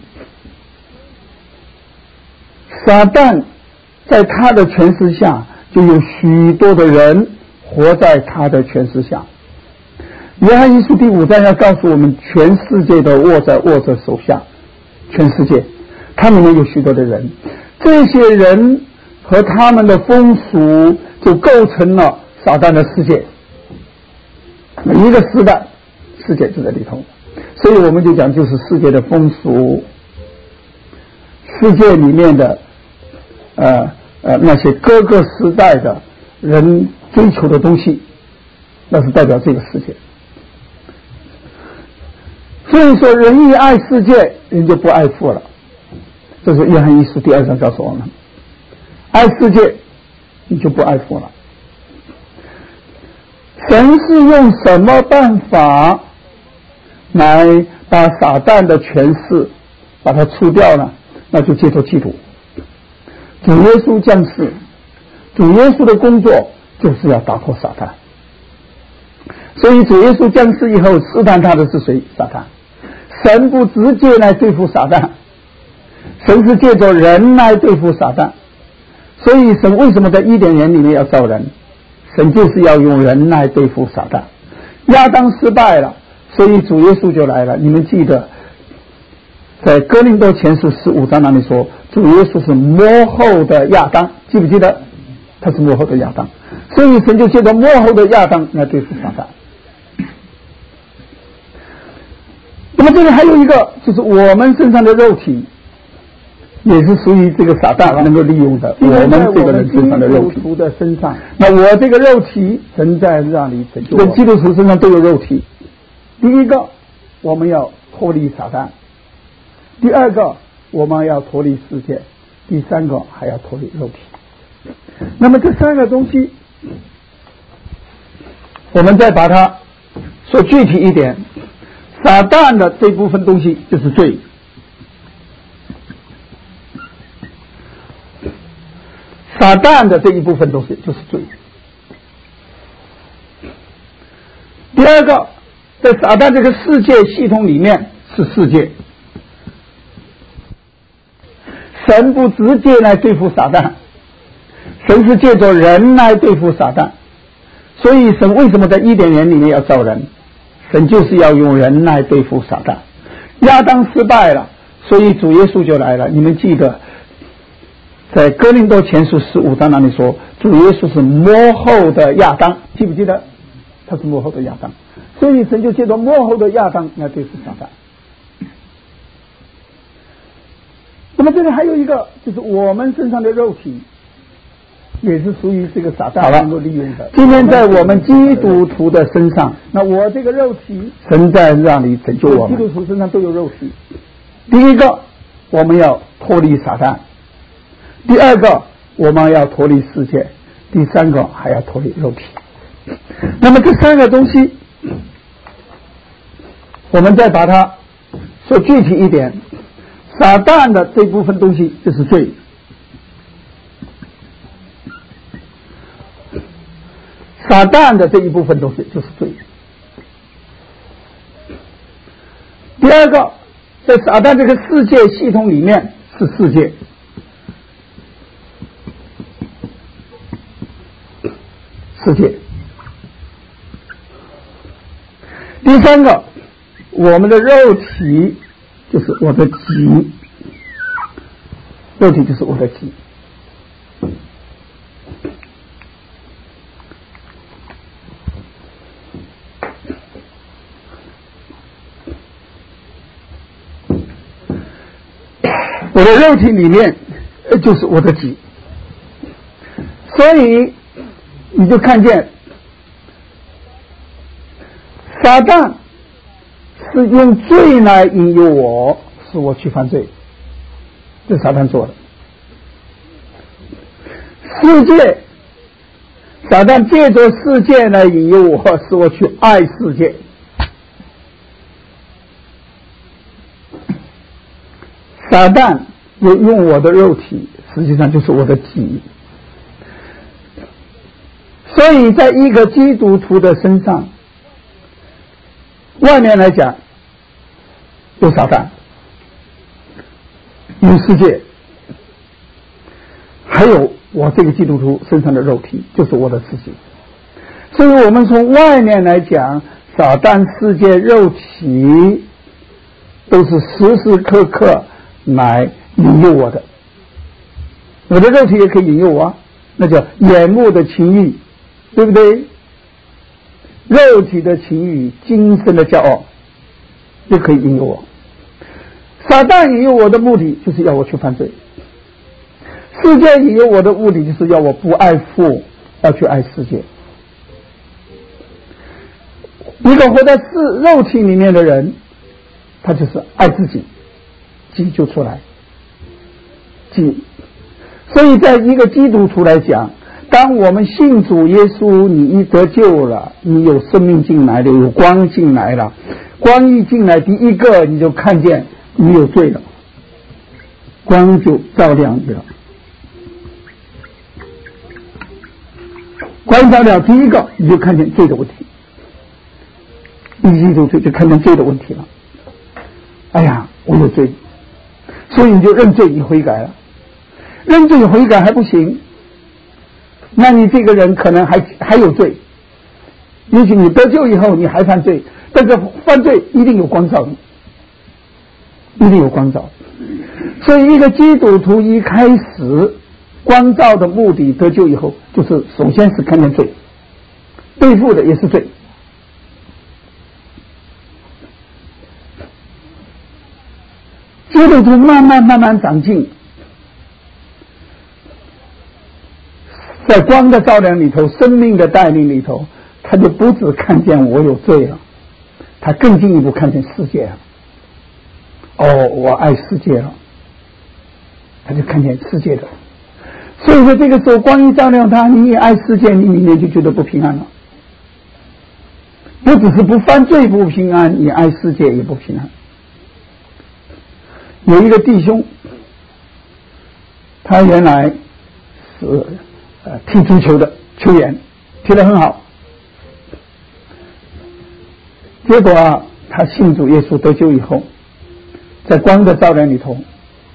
撒旦在他的权势下，就有许多的人活在他的权势下。约翰一书第五章要告诉我们，全世界都握在握着手下，全世界，他们有许多的人，这些人和他们的风俗就构成了撒旦的世界，一个时代世界就在里头。所以我们就讲，就是世界的风俗，世界里面的呃呃那些各个时代的人追求的东西，那是代表这个世界。所以说，人一爱世界，人就不爱父了。这是约翰一书第二章告诉我们，爱世界，你就不爱父了。神是用什么办法来把撒旦的权势把它除掉呢？那就借助基督，主耶稣降世，主耶稣的工作就是要打破撒旦。所以主耶稣降世以后，试探他的是谁？撒旦。神不直接来对付撒旦，神是借着人来对付撒旦。所以神为什么在伊甸园里面要造人？神就是要用人来对付撒旦。 亚当失败了，所以主耶稣就来了。你们记得在哥林多前书十五章那里说，主耶稣是末后的亚当，记不记得？他是末后的亚当，所以神就借着末后的亚当来对付撒旦。那么这里还有一个，就是我们身上的肉体也是属于这个撒旦能够利用的，我们这个人身上的肉体的身上，那我这个肉体神在让你拯救我，基督徒身上都有肉体。第一个我们要脱离撒旦，第二个我们要脱离世界，第三个还要脱离肉体。那么这三个东西我们再把它说具体一点，撒旦的这部分东西就是罪，撒旦的这一部分东西就是罪。第二个，在撒旦这个世界系统里面是世界，神不直接来对付撒旦，神是借着人来对付撒旦。所以神为什么在伊甸园里面要造人？神就是要用人来对付撒旦。亚当失败了，所以主耶稣就来了。你们记得在哥林多前书十五章那里说，主耶稣是末后的亚当，记不记得？他是末后的亚当，所以神就借着末后的亚当来对付撒旦。那么这里还有一个，就是我们身上的肉体也是属于这个撒旦能够利用的。今天在我们基督徒的身上，那我这个肉体神在让你拯救我们，基督徒身上都有肉体。第一个我们要脱离撒旦，第二个我们要脱离世界，第三个还要脱离肉体。那么这三个东西我们再把它说具体一点，撒旦的这部分东西就是罪，撒旦的这一部分东西就是罪。第二个，在撒旦这个世界系统里面是世界，世界。第三个，我们的肉体就是我的己，肉体就是我的己。我的肉体里面就是我的己，所以你就看见撒旦是用罪来引诱我，使我去犯罪，这是撒旦做的。世界，撒旦借着世界来引诱我，使我去爱世界。撒旦又用我的肉体，实际上就是我的己。所以在一个基督徒的身上，外面来讲有撒旦，有世界，还有我这个基督徒身上的肉体，就是我的自己。所以我们从外面来讲，撒旦、世界、肉体都是时时刻刻来引诱我的。我的肉体也可以引诱我啊，那叫眼目的情欲，对不对？肉体的情欲，今生的骄傲也可以引诱我。撒旦引诱我的目的就是要我去犯罪，世界引诱我的目的就是要我不爱父，要去爱世界。一个活在是肉体里面的人，他就是爱自己，己就出来，己。所以在一个基督徒来讲，当我们信主耶稣，你一得救了，你有生命进来了，有光进来了，光一进来，第一个你就看见你有罪了，光就照亮你了。光照亮第一个，你就看见罪的问题，一记住罪就看见罪的问题了。哎呀，我有罪，所以你就认罪，你悔改了。认罪悔改还不行，那你这个人可能还还有罪， 也许你得救以后你还犯罪，但是犯罪一定有光照你，一定有光照。所以一个基督徒一开始光照的目的，得救以后就是首先是看见罪，对付的也是罪。基督徒慢慢慢慢长进，在光的照亮里头，生命的带领里头，他就不只看见我有罪了，他更进一步看见世界了。哦，我爱世界了，他就看见世界的。所以说这个时候光一照亮他，你也爱世界，你里面就觉得不平安了。不只是不犯罪不平安，你爱世界也不平安。有一个弟兄，他原来是呃踢足球的球员，踢得很好。结果啊，他信主耶稣得救以后，在光的照亮里头，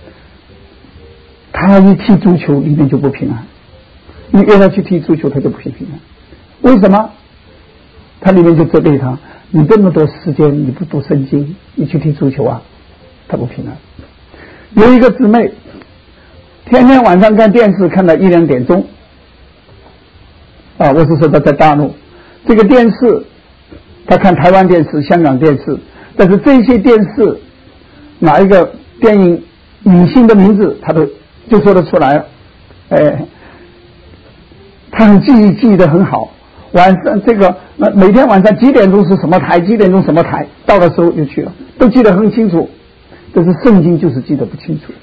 他一踢足球里面就不平安。你约他去踢足球，他就不平安。为什么？他里面就责备他：你这么多时间你不读圣经，你去踢足球啊？他不平安。有一个姊妹，天天晚上看电视看到一两点钟，啊，我是说她在大陆，这个电视，她看台湾电视、香港电视，但是这些电视哪一个电影影星的名字，她都就说得出来了，哎，她很记忆记忆得很好。晚上这个每天晚上几点钟是什么台，几点钟什么台，到的时候就去了，都记得很清楚。但是圣经就是记得不清楚，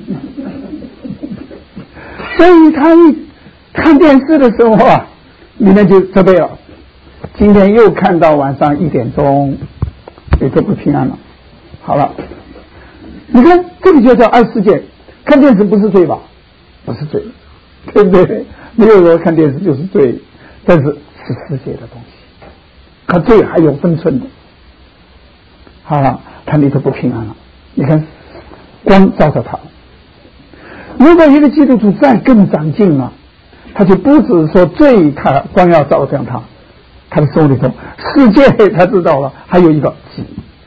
所以他一看电视的时候啊，里面就责备了。今天又看到晚上一点钟，也就不平安了。好了，你看这个就叫爱世界。看电视不是罪吧？不是罪，对不对？没有人看电视就是罪，但是是世界的东西，可罪还有分寸的。好了，他里头不平安了。你看光照着他。如果一个基督徒再更长进了，他就不只是说罪，他光要照亮他，他的手里头世界他知道了，还有一个己，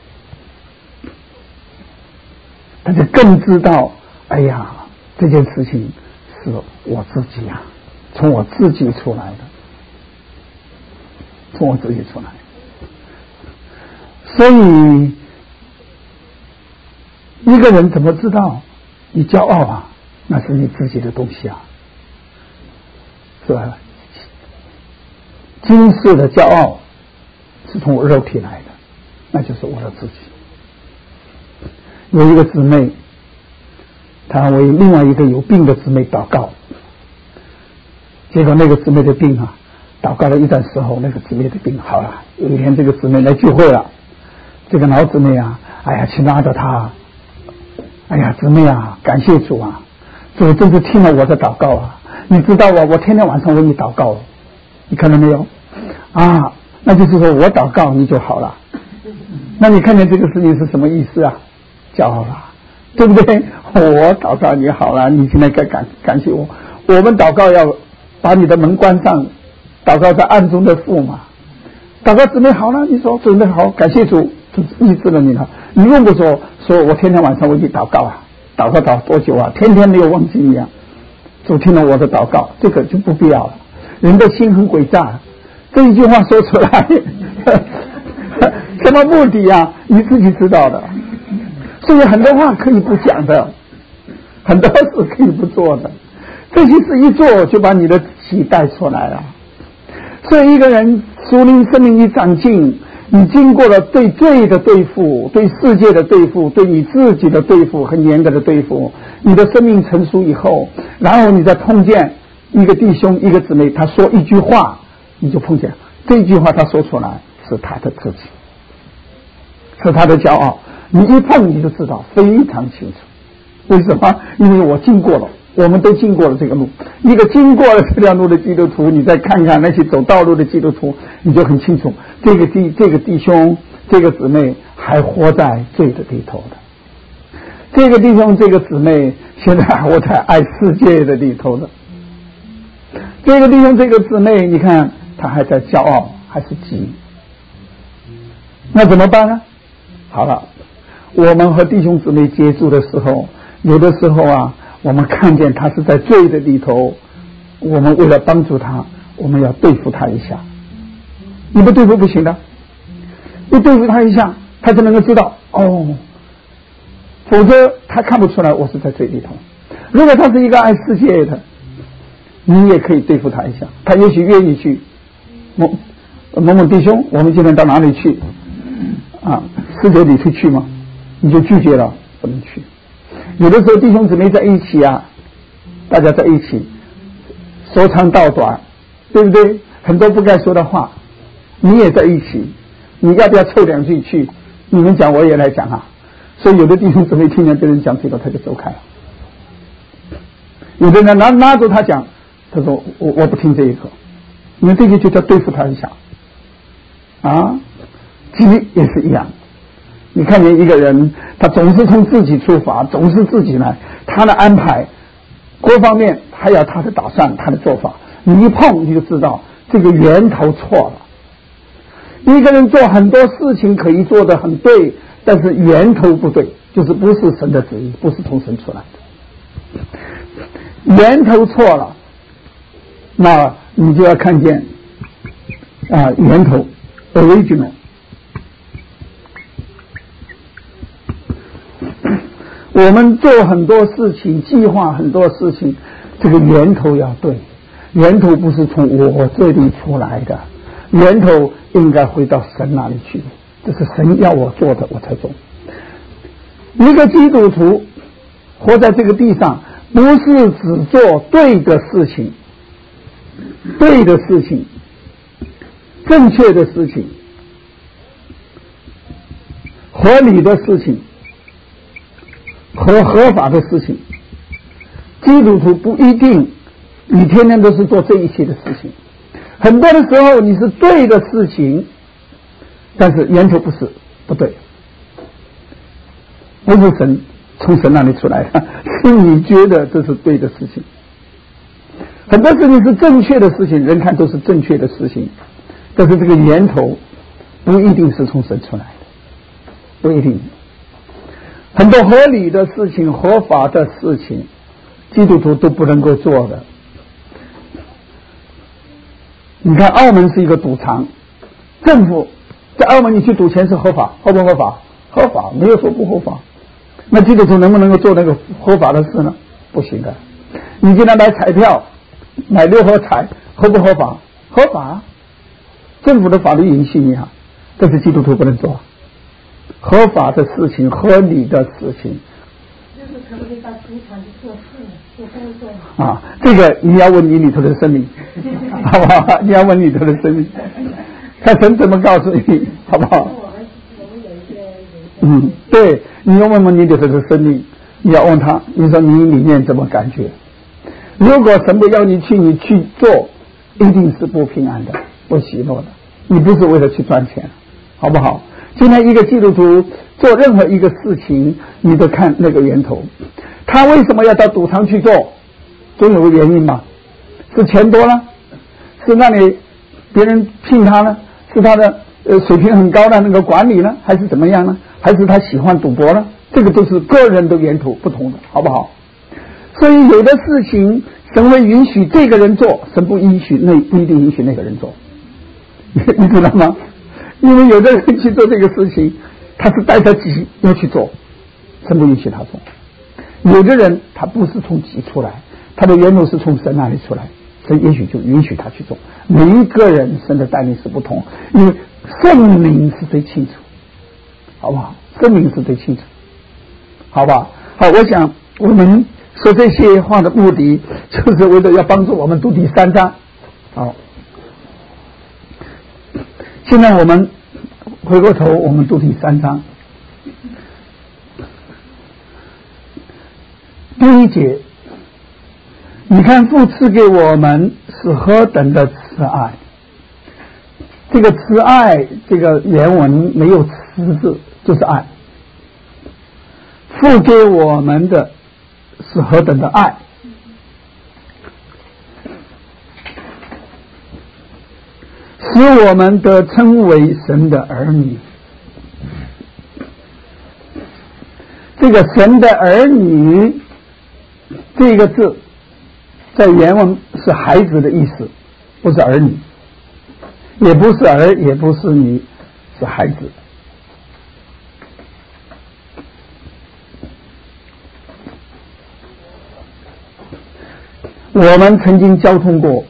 他就更知道，哎呀，这件事情是我自己啊，从我自己出来的，从我自己出来的。所以一个人怎么知道你骄傲啊？那是你自己的东西啊，是吧？今世的骄傲是从我肉体来的，那就是我的自己。有一个姊妹，她为另外一个有病的姊妹祷告，结果那个姊妹的病啊，祷告了一段时候，那个姊妹的病好了。有一天这个姊妹来聚会了，这个老姊妹啊，哎呀，去拉着她，哎呀，姊妹啊，感谢主啊，主真是听了我的祷告啊！你知道啊，我天天晚上为你祷告，你看到没有？啊，那就是说我祷告你就好了。那你看见这个事情是什么意思啊？骄傲了，对不对？我祷告你好了，你现在该感感谢我。我们祷告要把你的门关上，祷告在暗中的父嘛。祷告姊妹好了，你说准备好，感谢主，主医治了你了。你用不说说我天天晚上为你祷告啊，祷告祷多久啊？天天没有忘记你啊。主听了我的祷告，这个就不必要了。人的心很诡诈，这一句话说出来，什么目的啊？你自己知道的。所以很多话可以不讲的，很多事可以不做的，这些事一做就把你的期待出来了。所以一个人属灵生命一长进，你经过了对罪的对付，对世界的对付，对你自己的对付，很严格的对付，你的生命成熟以后，然后你再碰见一个弟兄一个姊妹，他说一句话，你就碰见这句话他说出来是他的自己，是他的骄傲，你一碰你就知道非常清楚。为什么？因为我经过了，我们都经过了这个路。一个经过了这条路的基督徒，你再看看那些走道路的基督徒，你就很清楚，这个弟这个弟兄这个姊妹还活在罪的里头的，这个弟兄这个姊妹现在还活在爱世界的里头的，这个弟兄这个姊妹你看他还在骄傲， 还是己？那怎么办呢？好了，我们和弟兄姊妹接触的时候，有的时候啊，我们看见他是在罪的里头，我们为了帮助他，我们要对付他一下。你不对付不行的，你对付他一下，他就能够知道哦，否则他看不出来我是在罪里头。如果他是一个爱世界的，你也可以对付他一下，他也许愿意去某某某弟兄，我们今天到哪里去啊？世界里头去吗？你就拒绝了，不能去。有的时候弟兄姊妹在一起啊，大家在一起说长道短，对不对？很多不该说的话，你也在一起，你要不要凑两句去？你们讲我也来讲啊。所以有的弟兄姊妹听见别人讲这个，他就走开了。有的人拿拉着他讲，他说我我不听这一课，你们这个就叫对付他一下啊。鸡也是一样，你看见一个人，他总是从自己出发，总是自己来，他的安排各方面还有他的打算，他的做法，你一碰你就知道这个源头错了。一个人做很多事情可以做得很对，但是源头不对，就是不是神的旨意，不是从神出来的，源头错了，那你就要看见啊源头 original。我们做很多事情，计划很多事情，这个源头要对，源头不是从我这里出来的，源头应该回到神那里去，这是神要我做的我才做。一个基督徒活在这个地上，不是只做对的事情，对的事情，正确的事情，合理的事情和合法的事情。基督徒不一定你天天都是做这一切的事情，很多的时候你是对的事情，但是源头不是不对，不是神从神那里出来的，是你觉得这是对的事情。很多事情是正确的事情，人看都是正确的事情，但是这个源头不一定是从神出来的，不一定。很多合理的事情，合法的事情，基督徒都不能够做的。你看澳门是一个赌场，政府在澳门你去赌钱是合法，合不合法？合法，没有说不合法。那基督徒能不能够做那个合法的事呢？不行的。你今天买彩票，买六合彩，合不合法？合法，政府的法律允许你啊，但是基督徒不能做。合法的事情，合理的事情， 就是可不可以到赌场去做事呢？做工作啊，这个你要问你里头的生命，好不好？你要问里头的生命，看神怎么告诉你，好不好？ 我们我们有一些嗯，对，你要问问你里头的生命，你要问他，你说你里面怎么感觉？如果神不要你去，你去做，一定是不平安的，不喜乐的。你不是为了去赚钱，好不好？今天一个基督徒做任何一个事情，你都看那个源头，他为什么要到赌场去做？总有个原因嘛，是钱多了，是那里别人聘他呢，是他的呃水平很高的那个管理呢，还是怎么样呢？还是他喜欢赌博呢？这个都是个人的源头不同的，好不好？所以有的事情神会允许这个人做，神不允许那不一定允许那个人做，你知道吗？因为有的人去做这个事情，他是带着己要去做，神不允许他做。有的人他不是从己出来，他的源头是从神那里出来，神也许就允许他去做。每一个人神的带领是不同，因为圣灵是最清楚，好不好？圣灵是最清楚，好吧？好，我想我们说这些话的目的，就是为了要帮助我们读第三章。好。现在我们回过头，我们读第三章第一节。你看父赐给我们是何等的慈爱，这个慈爱这个原文没有慈字，就是爱。父给我们的是何等的爱， 使我们得称为神的儿女。这个神的儿女这个字在原文是孩子的意思，不是儿女，也不是儿，也不是女，是孩子。我们曾经交通过，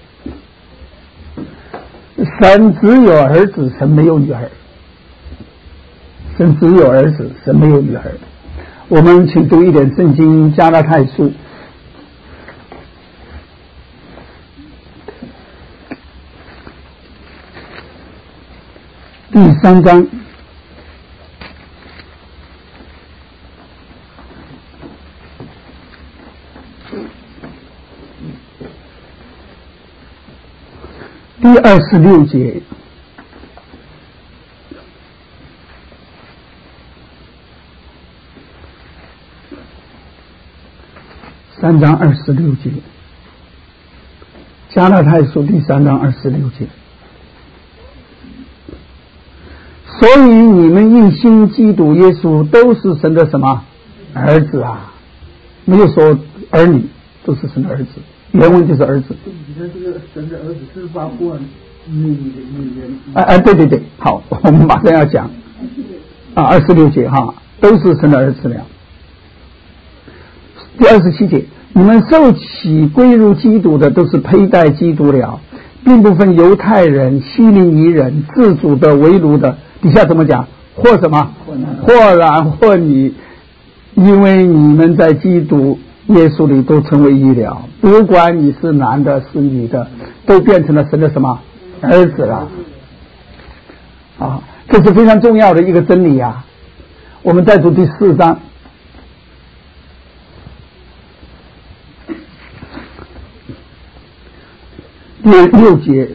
神只有儿子，神没有女儿。神只有儿子，神没有女儿。我们请读一点圣经，加拉太书第三章第二十六节。三章二十六节，加拉太书第三章二十六节。所以你们因信基督耶稣都是神的什么儿子啊？没有说儿女，都是神的儿子。原文就是儿子。 你看这个神的儿子是包括女女人。 哎哎，对对对，好，我们马上要讲啊，二十六节哈，都是神的儿子了。第二十七节，你们受洗归入基督的，都是佩戴基督了，并不分犹太人、希利尼人、自主的、为奴的。底下怎么讲？或什么？或男或女，因为你们在基督耶稣里都成为一了。不管你是男的是女的，都变成了神的什么儿子了。啊，这是非常重要的一个真理啊！我们再读第四章。第六节，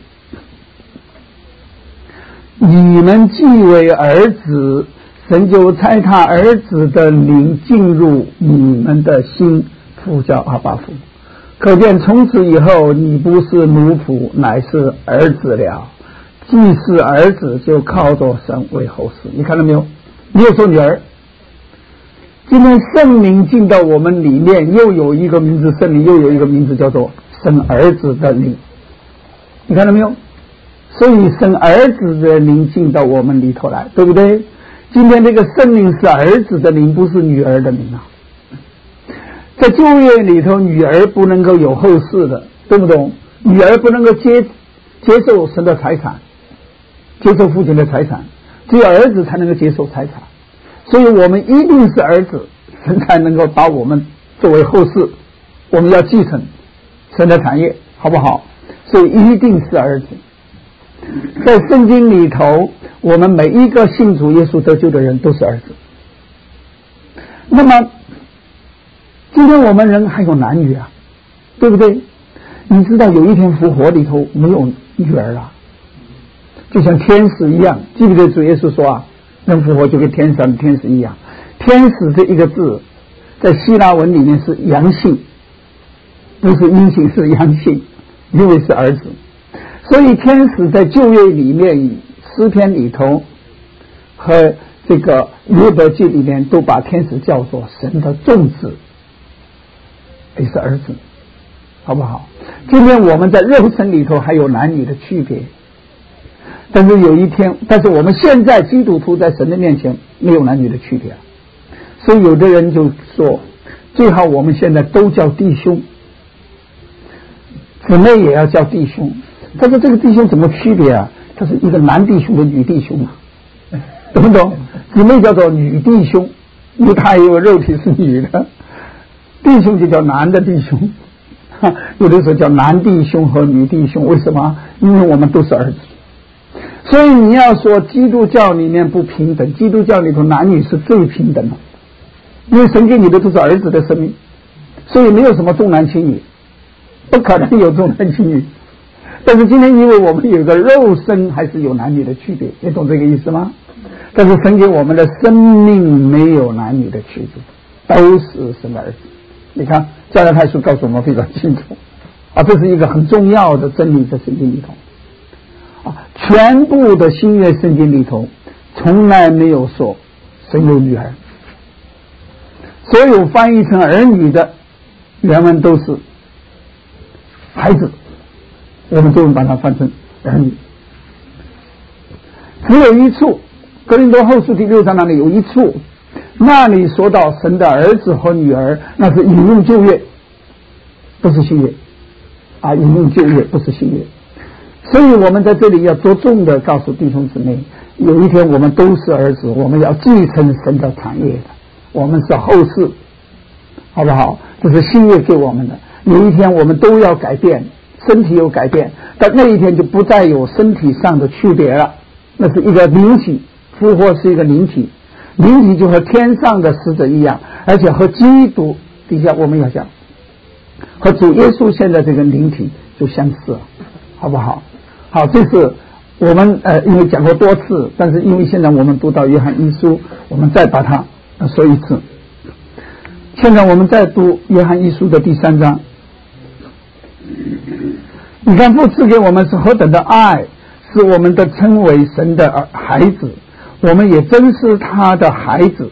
你们既为儿子，神就差他儿子的灵进入你们的心，呼叫阿爸父。可见从此以后，你不是奴仆，乃是儿子了。既是儿子，就靠着神为后嗣。你看到没有？没有说女儿。今天圣灵进到我们里面，又有一个名字，圣灵又有一个名字，叫做神儿子的灵。你看到没有？所以神儿子的灵进到我们里头来，对不对？今天这个圣灵是儿子的灵，不是女儿的灵啊。在旧约里头，女儿不能够有后嗣的，对不懂？女儿不能够接接受神的财产，接受父亲的财产，只有儿子才能够接受财产。所以我们一定是儿子，神才能够把我们作为后嗣，我们要继承神的产业，好不好？所以一定是儿子。在圣经里头，我们每一个信主耶稣得救的人都是儿子。那么今天我们人还有男女啊，对不对？你知道有一天复活里头没有女儿啊，就像天使一样。记不记得主耶稣说啊，人复活就跟天上的天使一样。天使这一个字在希腊文里面是阳性，不是阴性，是阳性，因为是儿子。所以天使在旧约里面，诗篇里头和这个约伯记里面都把天使叫做神的众子，也是儿子，好不好？今天我们在肉身里头还有男女的区别，但是有一天，但是我们现在基督徒在神的面前没有男女的区别，所以有的人就说，最好我们现在都叫弟兄，姊妹也要叫弟兄。他说这个弟兄怎么区别啊？他是一个男弟兄的女弟兄啊，懂不懂？姊妹叫做女弟兄，因为他有肉体是女的，弟兄就叫男的弟兄，有的时候叫男弟兄和女弟兄。为什么？因为我们都是儿子。所以你要说基督教里面不平等，基督教里头男女是最平等的，因为神给你的都是儿子的生命，所以没有什么重男轻女，不可能有重男轻女。但是今天因为我们有个肉身，还是有男女的区别，你懂这个意思吗？但是神给我们的生命没有男女的区别，都是神的儿子。你看加拉太书告诉我们非常清楚啊，这是一个很重要的真理，在圣经里头。 啊，全部的新约圣经里头从来没有说神有女儿，所有翻译成儿女的原文都是孩子，我们就把它翻成儿女。只有一处，哥林多后书第六章那里有一处，那里说到神的儿子和女儿，那是引用旧约，不是新约啊，引用旧约不是新约。所以我们在这里要着重的告诉弟兄姊妹，有一天我们都是儿子，我们要继承神的产业的，我们是后世，好不好？这是新约给我们的。有一天我们都要改变，身体有改变，但那一天就不再有身体上的区别了，那是一个灵体，复活是一个灵体，灵体就和天上的使者一样，而且和基督底下我们要讲和主耶稣现在这个灵体就相似了，好不好？好，这是我们呃因为讲过多次，但是因为现在我们读到约翰一书，我们再把它说一次。现在我们再读约翰一书的第三章。你看父赐给我们是何等的爱，使我们的称为神的孩子，我们也真是他的孩子。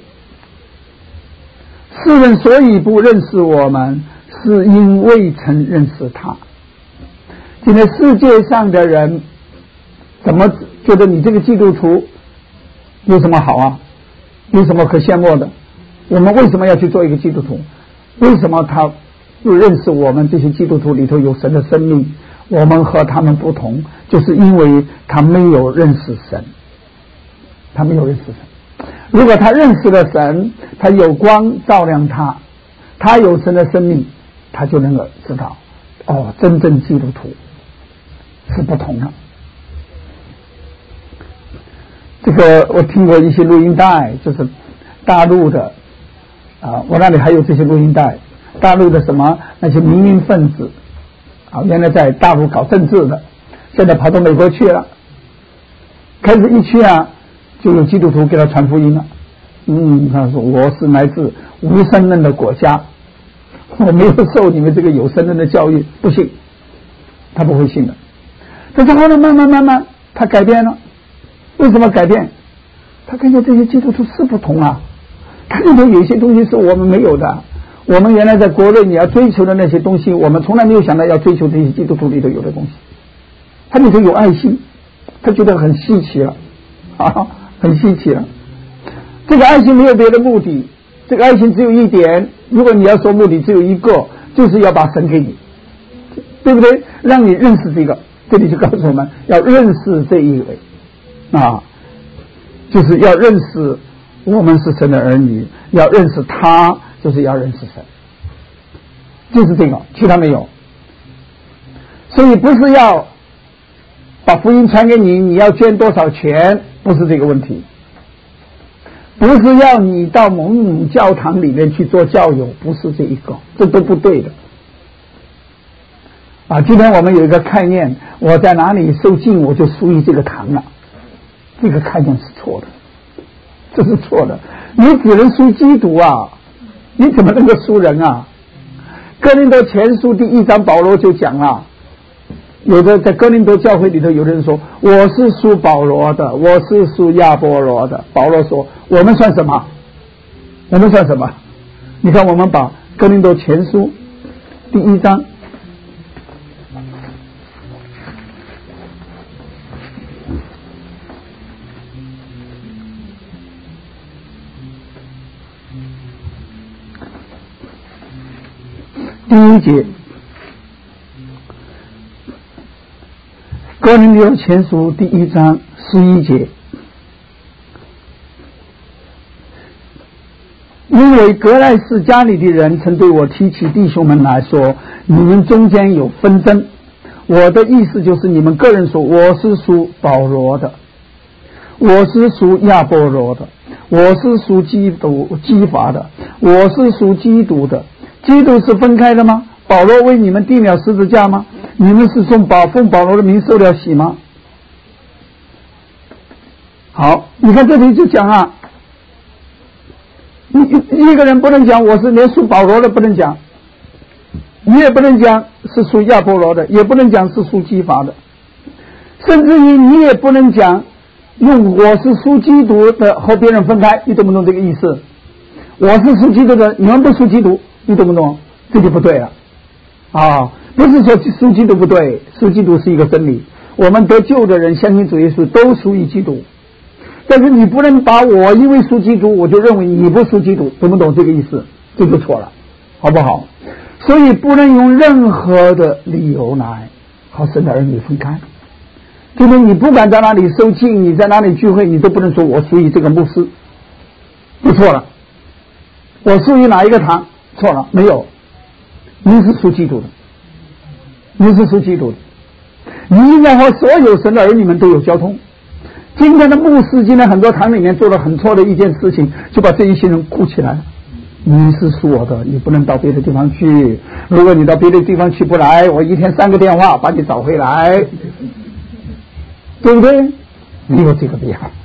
世人所以不认识我们，是因未曾认识他。今天世界上的人怎么觉得你这个基督徒有什么好啊？有什么可羡慕的？我们为什么要去做一个基督徒？为什么他不认识我们这些基督徒里头有神的生命？我们和他们不同，就是因为他没有认识神，他没有认识神。如果他认识了神，他有光照亮他，他有神的生命，他就能够知道，哦，真正基督徒是不同的。这个我听过一些录音带，就是大陆的啊，我那里还有这些录音带，大陆的什么那些民营分子啊，原来在大陆搞政治的，现在跑到美国去了，开始一去啊，就有基督徒给他传福音了。嗯，他说我是来自无神论的国家，我没有受你们这个有神论的教育，不信，他不会信的。但是后来慢慢慢慢他改变了。为什么改变？他看见这些基督徒是不同啊，他里头有一些东西是我们没有的。我们原来在国内你要追求的那些东西，我们从来没有想到要追求这些基督徒里头有的东西。他里头有爱心，他觉得很稀奇了啊，很稀奇了。这个爱心没有别的目的，这个爱心只有一点，如果你要说目的只有一个，就是要把神给你，对不对？让你认识这个，这里就告诉我们要认识这一位啊，就是要认识我们是神的儿女，要认识他，就是要认识神，就是这个，其他没有。所以不是要把福音传给你，你要捐多少钱，不是这个问题。不是要你到某某教堂里面去做教友，不是这一个，这都不对的。啊，今天我们有一个概念，我在哪里受浸我就属于这个堂了，这个概念是错的，这是错的。你只能属基督啊，你怎么能够属人啊？哥林多前书第一章保罗就讲了，有的在哥林多教会里头有的人说我是属保罗的，我是属亚波罗的。保罗说我们算什么？我们算什么？你看我们把哥林多前书第一章第一节，哥林多前书第一章十一节，因为格莱斯家里的人曾对我提起弟兄们来说，你们中间有纷争。我的意思就是你们个人说我是属保罗的，我是属亚波罗的，我是属基督基法的，我是属基督的。基督是分开的吗？保罗为你们钉了十字架吗？你们是从保奉保罗的名受了洗吗？好，你看这里就讲啊，一一个人不能讲我是连属保罗的不能讲，你也不能讲是属亚波罗的，也不能讲是属基法的。 甚至于你也不能讲用我是属基督的和别人分开，你懂不懂这个意思？我是属基督的，你们不属基督，你懂不懂？这就不对了啊！不是说属基督不对，属基督是一个真理，我们得救的人相信主耶稣都属于基督，但是你不能把我因为属基督我就认为你不属基督，懂不懂这个意思？这就错了，好不好？所以不能用任何的理由来和神的儿女分开。就是你不管在哪里受浸，你在哪里聚会，你都不能说我属于这个牧师，就错了。我属于哪一个堂？错了，没有，你是属基督的，你是属基督的，你应该和所有神的儿女们都有交通。今天的牧师，今天很多堂里面做了很错的一件事情，就把这一些人雇起来了。你是属我的，你不能到别的地方去。如果你到别的地方去不来，我一天三个电话把你找回来，对不对？没有这个厉害。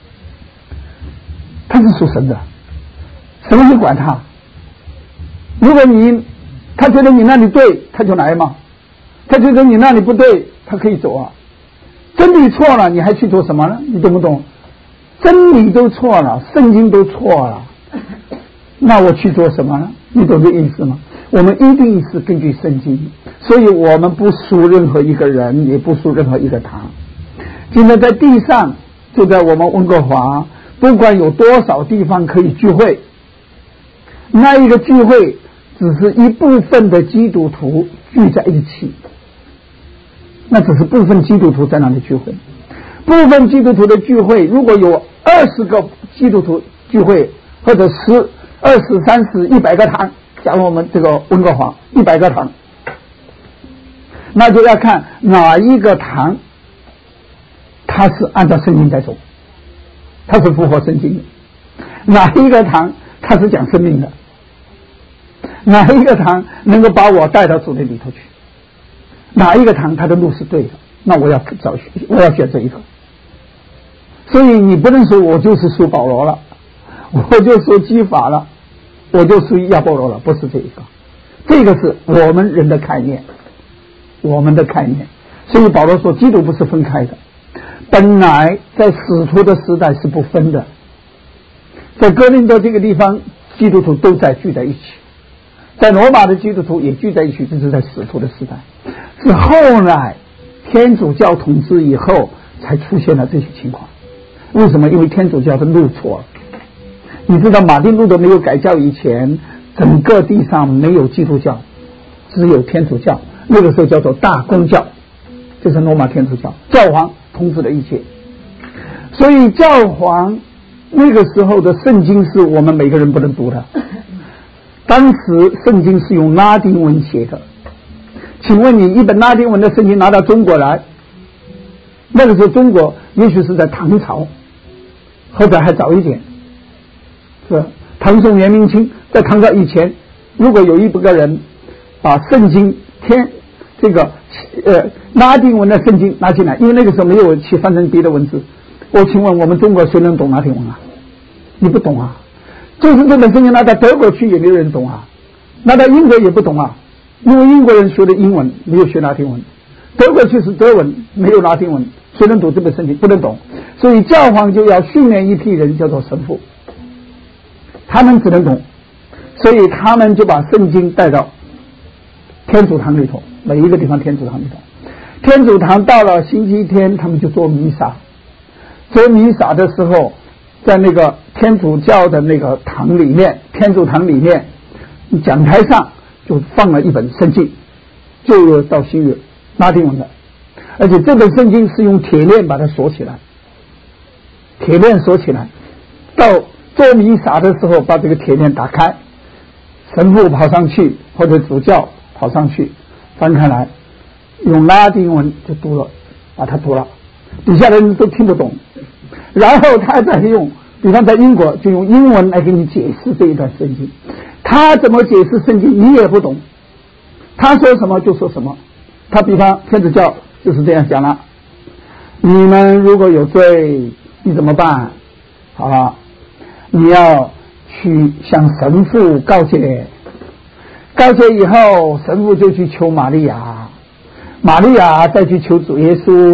他是属神的，神会管他。如果你他觉得你那里对，他就来嘛；他觉得你那里不对，他可以走啊。真理错了，你还去做什么呢？你懂不懂？真理都错了，圣经都错了，那我去做什么呢？你懂这意思吗？我们一定是根据圣经，所以我们不属任何一个人，也不属任何一个堂。今天在地上，就在我们温哥华，不管有多少地方可以聚会，那一个聚会只是一部分的基督徒聚在一起，那只是部分基督徒在那里聚会。部分基督徒的聚会，如果有二十个基督徒聚会，或者十、二十、三十、一百个堂，假如我们这个温哥华一百个堂，那就要看哪一个堂它是按照圣经在走，它是符合圣经的；哪一个堂它是讲生命的；哪一个堂能够把我带到主的里头去；哪一个堂它的路是对的，那我要找我要选择一个。所以你不能说我就是属保罗了，我就属基法了，我就属于亚波罗了，不是这一个。这个是我们人的概念，我们的概念。所以保罗说基督不是分开的，本来在使徒的时代是不分的，在哥林多这个地方基督徒都在聚在一起，在罗马的基督徒也聚在一起，这是在使徒的时代。是后来天主教统治以后才出现了这些情况。为什么？因为天主教的路错了。你知道马丁路德没有改教以前，整个地上没有基督教，只有天主教，那个时候叫做大公教，就是罗马天主教，教皇统治了一切。所以教皇那个时候的圣经是我们每个人不能读的，当时圣经是用拉丁文写的。请问你一本拉丁文的圣经拿到中国来，那个时候中国也许是在唐朝，或者还早一点，是唐宋元明清，在唐朝以前，如果有一个人把圣经天这个呃拉丁文的圣经拿进来，因为那个时候没有去翻成别的文字，我请问我们中国谁能懂拉丁文啊？你不懂啊。就是这本圣经拿到德国去也没有人懂啊，拿到英国也不懂啊，因为英国人学的英文没有学拉丁文，德国去是德文，没有拉丁文，谁能读这本圣经？不能懂。所以教皇就要训练一批人，叫做神父，他们只能懂，所以他们就把圣经带到天主堂里头，每一个地方天主堂里头。天主堂到了星期天，他们就做弥撒。做弥撒的时候，在那个天主教的那个堂里面，天主堂里面讲台上就放了一本圣经，旧约到新约，拉丁文的，而且这本圣经是用铁链把它锁起来，铁链锁起来。到做弥撒的时候，把这个铁链打开，神父跑上去或者主教跑上去，翻开来，用拉丁文就读了，把它读了，底下的人都听不懂。然后他再用，比方在英国就用英文来给你解释这一段圣经，他怎么解释圣经你也不懂，他说什么就说什么。他比方天主教就是这样讲了，你们如果有罪你怎么办？好吧，你要去向神父告诫，告诫以后神父就去求玛利亚，玛利亚再去求主耶稣，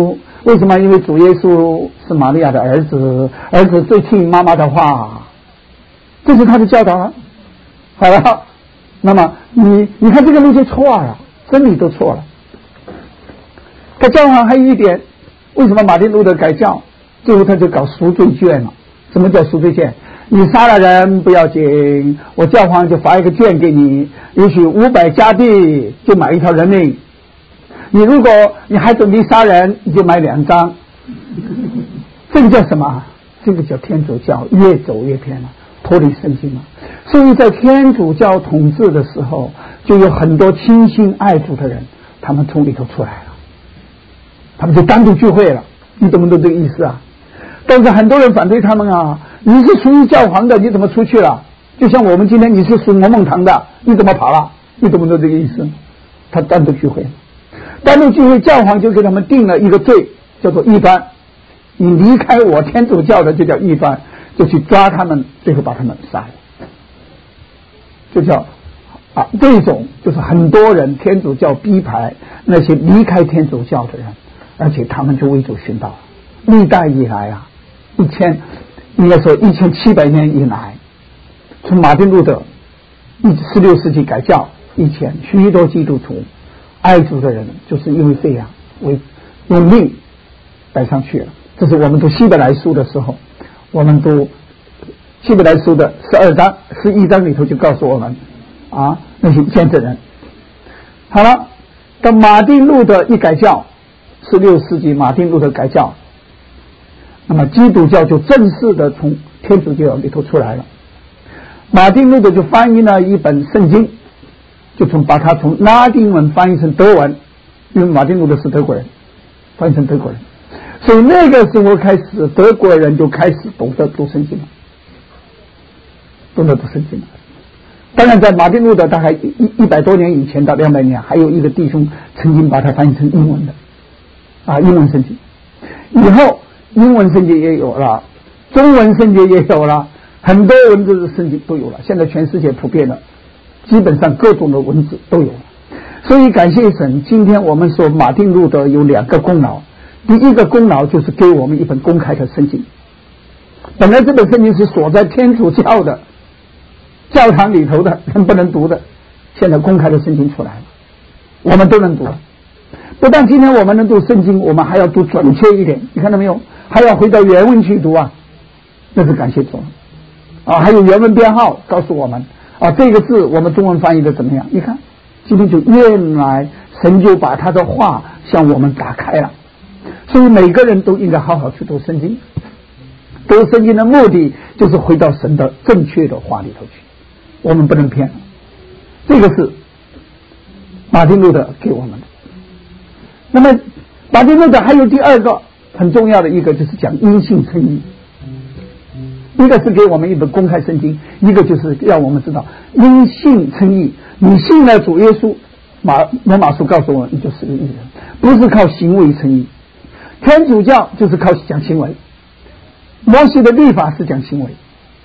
为什么？因为主耶稣是玛利亚的儿子，儿子最听妈妈的话，这是他的教导了。好了，那么你你看这个路就错了，真理都错了。改教皇还有一点，为什么马丁路德改教？最后他就搞赎罪券了。什么叫赎罪券？你杀了人不要紧，我教皇就发一个券给你，也许五百加币就买一条人命。你如果你还准备杀人，你就买两张。这个叫什么？这个叫天主教越走越偏了，脱离圣经了。所以在天主教统治的时候，就有很多倾心爱主的人，他们从里头出来了，他们就单独聚会了。你懂不懂这个意思啊？但是很多人反对他们啊，你是属于教皇的，你怎么出去了？就像我们今天你是属某某堂的，你怎么跑了？你懂不懂这个意思？他单独聚会，单独聚会，教皇就给他们定了一个罪，叫做异端。你离开我天主教的就叫异端，就去抓他们，最后把他们杀了，就叫啊，这种就是很多人天主教逼迫那些离开天主教的人，而且他们就为主殉道。历代以来啊，一千应该说一千七百年以来，从马丁路德一十六世纪改教以前，许多基督徒爱主的人就是因为这样为用命带上去了。这是我们读希伯来书的时候，我们读希伯来书的十二章十一章里头就告诉我们啊，那些见证人。好了，到马丁路德一改教，十六世纪马丁路德改教，那么基督教就正式的从天主教里头出来了。马丁路德就翻译了一本圣经，就从把它从拉丁文翻译成德文，因为马丁路德是德国人，翻译成德国人，所以那个时候开始，德国人就开始懂得读圣经了，懂得读圣经了。当然，在马丁路德大概一一百多年以前到两百年，还有一个弟兄曾经把它翻译成英文的，啊，英文圣经。以后英文圣经也有了，中文圣经也有了，很多文字的圣经都有了。现在全世界普遍的，基本上各种的文字都有了。所以感谢神，今天我们说马丁路德有两个功劳。第一个功劳就是给我们一本公开的圣经。本来这本圣经是锁在天主教的教堂里头的，人不能读的，现在公开的圣经出来了，我们都能读了。不但今天我们能读圣经，我们还要读准确一点，你看到没有？还要回到原文去读啊，那是感谢主啊！还有原文编号告诉我们啊，这个字我们中文翻译的怎么样？你看，今天就原来神就把他的话向我们打开了，所以每个人都应该好好去读圣经。读圣经的目的就是回到神的正确的话里头去，我们不能骗。这个是马丁路德给我们的。那么马丁路德还有第二个很重要的一个，就是讲因信称义。一个是给我们一本公开圣经，一个就是让我们知道因信称义。你信了主耶稣，马罗马书告诉我，你就是个义人，不是靠行为称义。天主教就是靠讲行为，摩西的律法是讲行为。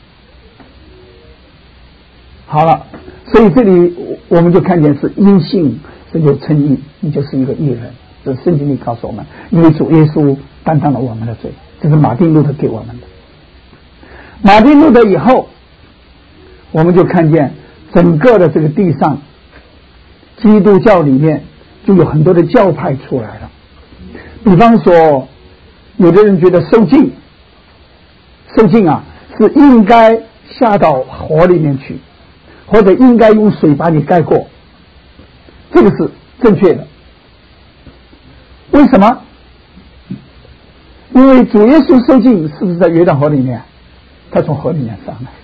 好了，所以这里我们就看见是因信是有称义，你就是一个义人。这圣经里告诉我们，因为主耶稣担当了我们的罪，这是马丁路德给我们的。马丁路德以后，我们就看见整个的这个地上，基督教里面就有很多的教派出来了。比方说，有的人觉得受浸，受浸啊是应该下到火里面去，或者应该用水把你盖过，这个是正确的。为什么？因为主耶稣受浸是不是在约旦河里面？他从河里面上来。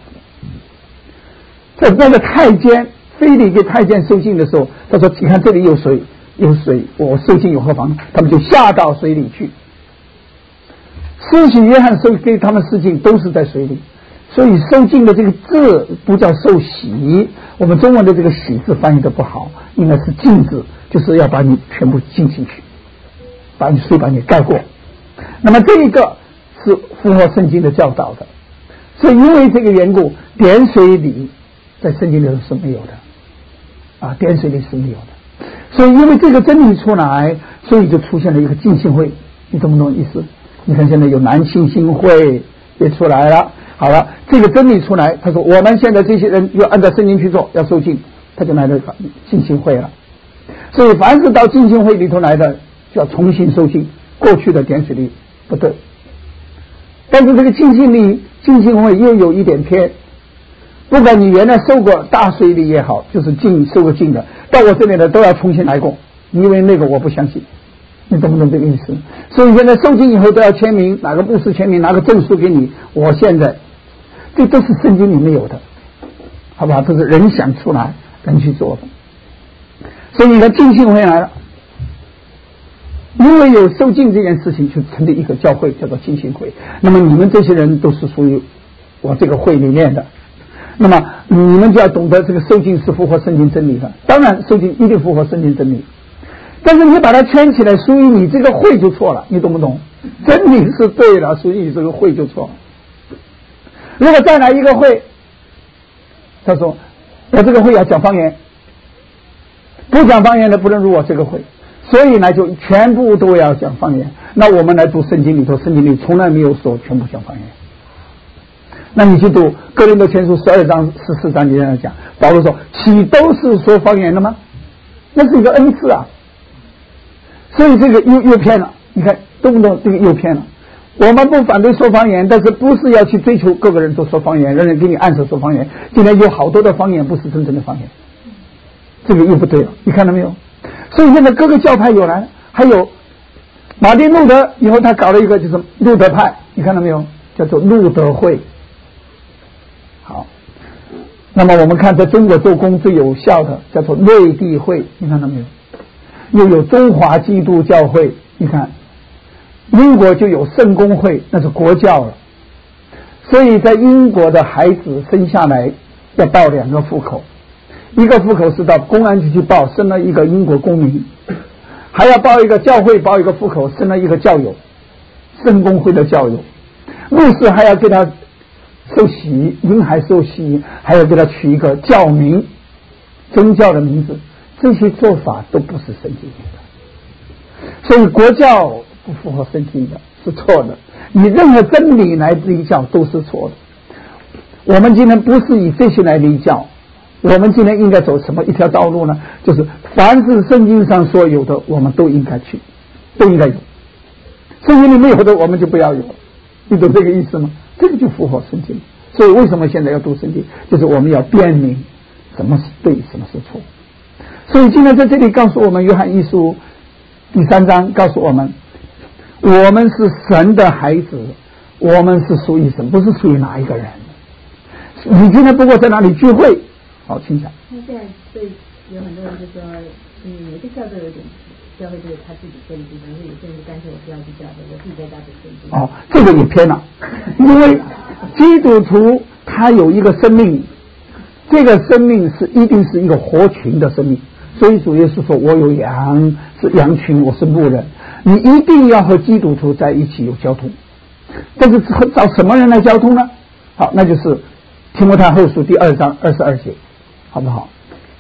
在那个太监腓利给太监受浸的时候，他说：“你看这里有水，有水，我受浸有何妨？”他们就下到水里去。施洗约翰受给他们施浸都是在水里，所以受浸的这个字不叫受洗，我们中文的这个洗字翻译的不好，应该是浸字，就是要把你全部浸进去，把你水把你盖过。那么这一个是符合圣经的教导的，所以因为这个缘故，点水礼在圣经里头是没有的啊，点水礼是没有的。所以因为这个真理出来，所以就出现了一个浸信会， 你懂不懂意思？你看现在有男性兴会也出来了，好了，这个真理出来，他说我们现在这些人要按照圣经去做，要受浸，他就来了浸信会了。所以凡是到浸信会里头来的，就要重新受浸，过去的点水礼不对。但是这个浸信礼浸信会又有一点偏，不管你原来受过大水礼也好，就是浸受过浸的，到我这里的都要重新来过，因为那个我不相信，你懂不懂这个意思？所以现在受浸以后都要签名，哪个牧师签名，拿个证书给你，我现在这都是圣经里面有的，好不好？这是人想出来人去做的。所以你看浸信会来了，因为有受浸这件事情，就成立一个教会叫做浸信会。那么你们这些人都是属于我这个会里面的，那么你们就要懂得这个受浸是符合圣经真理的。当然受浸一定符合圣经真理，但是你把它圈起来，属于你这个会就错了，你懂不懂？真理是对的，属于你这个会就错了。如果再来一个会，他说我这个会要讲方言，不讲方言的不能入我这个会，所以呢就全部都要讲方言。那我们来读圣经里头，圣经里从来没有说全部讲方言。那你去读哥林多前书十二章十四章里面讲，保罗说岂都是说方言的吗？那是一个恩赐啊。所以这个又又偏了，你看懂不懂？这个又偏了。我们不反对说方言，但是不是要去追求各个人都说方言，人人给你按手说方言。今天有好多的方言不是真正的方言，这个又不对了，你看到没有？所以现在各个教派有来，还有马丁路德以后他搞了一个就是路德派，你看到没有？叫做路德会。好，那么我们看在中国做工最有效的叫做内地会，你看到没有？又有中华基督教会，你看英国就有圣公会，那是国教了。所以在英国的孩子生下来要报两个户口，一个户口是到公安局去报，生了一个英国公民，还要报一个教会，报一个户口，生了一个教友，圣公会的教友。牧师还要给他受洗，婴孩受洗，还要给他取一个教名，宗教的名字。这些做法都不是圣经的，所以国教不符合圣经的，是错的。你任何真理来立教都是错的。我们今天不是以这些来立教，我们今天应该走什么一条道路呢？就是凡是圣经上所有的，我们都应该去，都应该有。圣经里没有的，我们就不要有。你懂这个意思吗？这个就符合圣经。所以为什么现在要读圣经？就是我们要辨明什么是对，什么是错。所以今天在这里告诉我们，约翰一书第三章告诉我们，我们是神的孩子，我们是属于神，不是属于哪一个人。你今天不过在哪里聚会，好，请讲。 那现在对有很多人就说，嗯，每个教都有点教会就是他自己建立，然后有些人就干脆我不要去教会，我自己在家里建立。 哦，这个也偏了，因为基督徒他有一个生命，这个生命是一定是一个活群的生命。所以主耶稣说我有羊，是羊群，我是牧人，你一定要和基督徒在一起有交通。但是找什么人来交通呢？好，那就是提摩太后书第二章二十二节，好不好？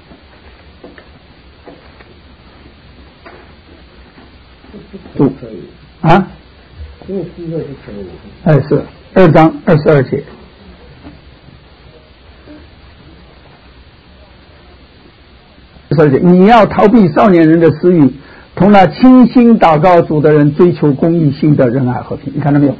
都可以啊， 这个机会是可以。 哎，是二章二十二节。你要逃避少年人的私欲，同那倾心祷告主的人追求公义、信德、仁爱、和平。你看到没有？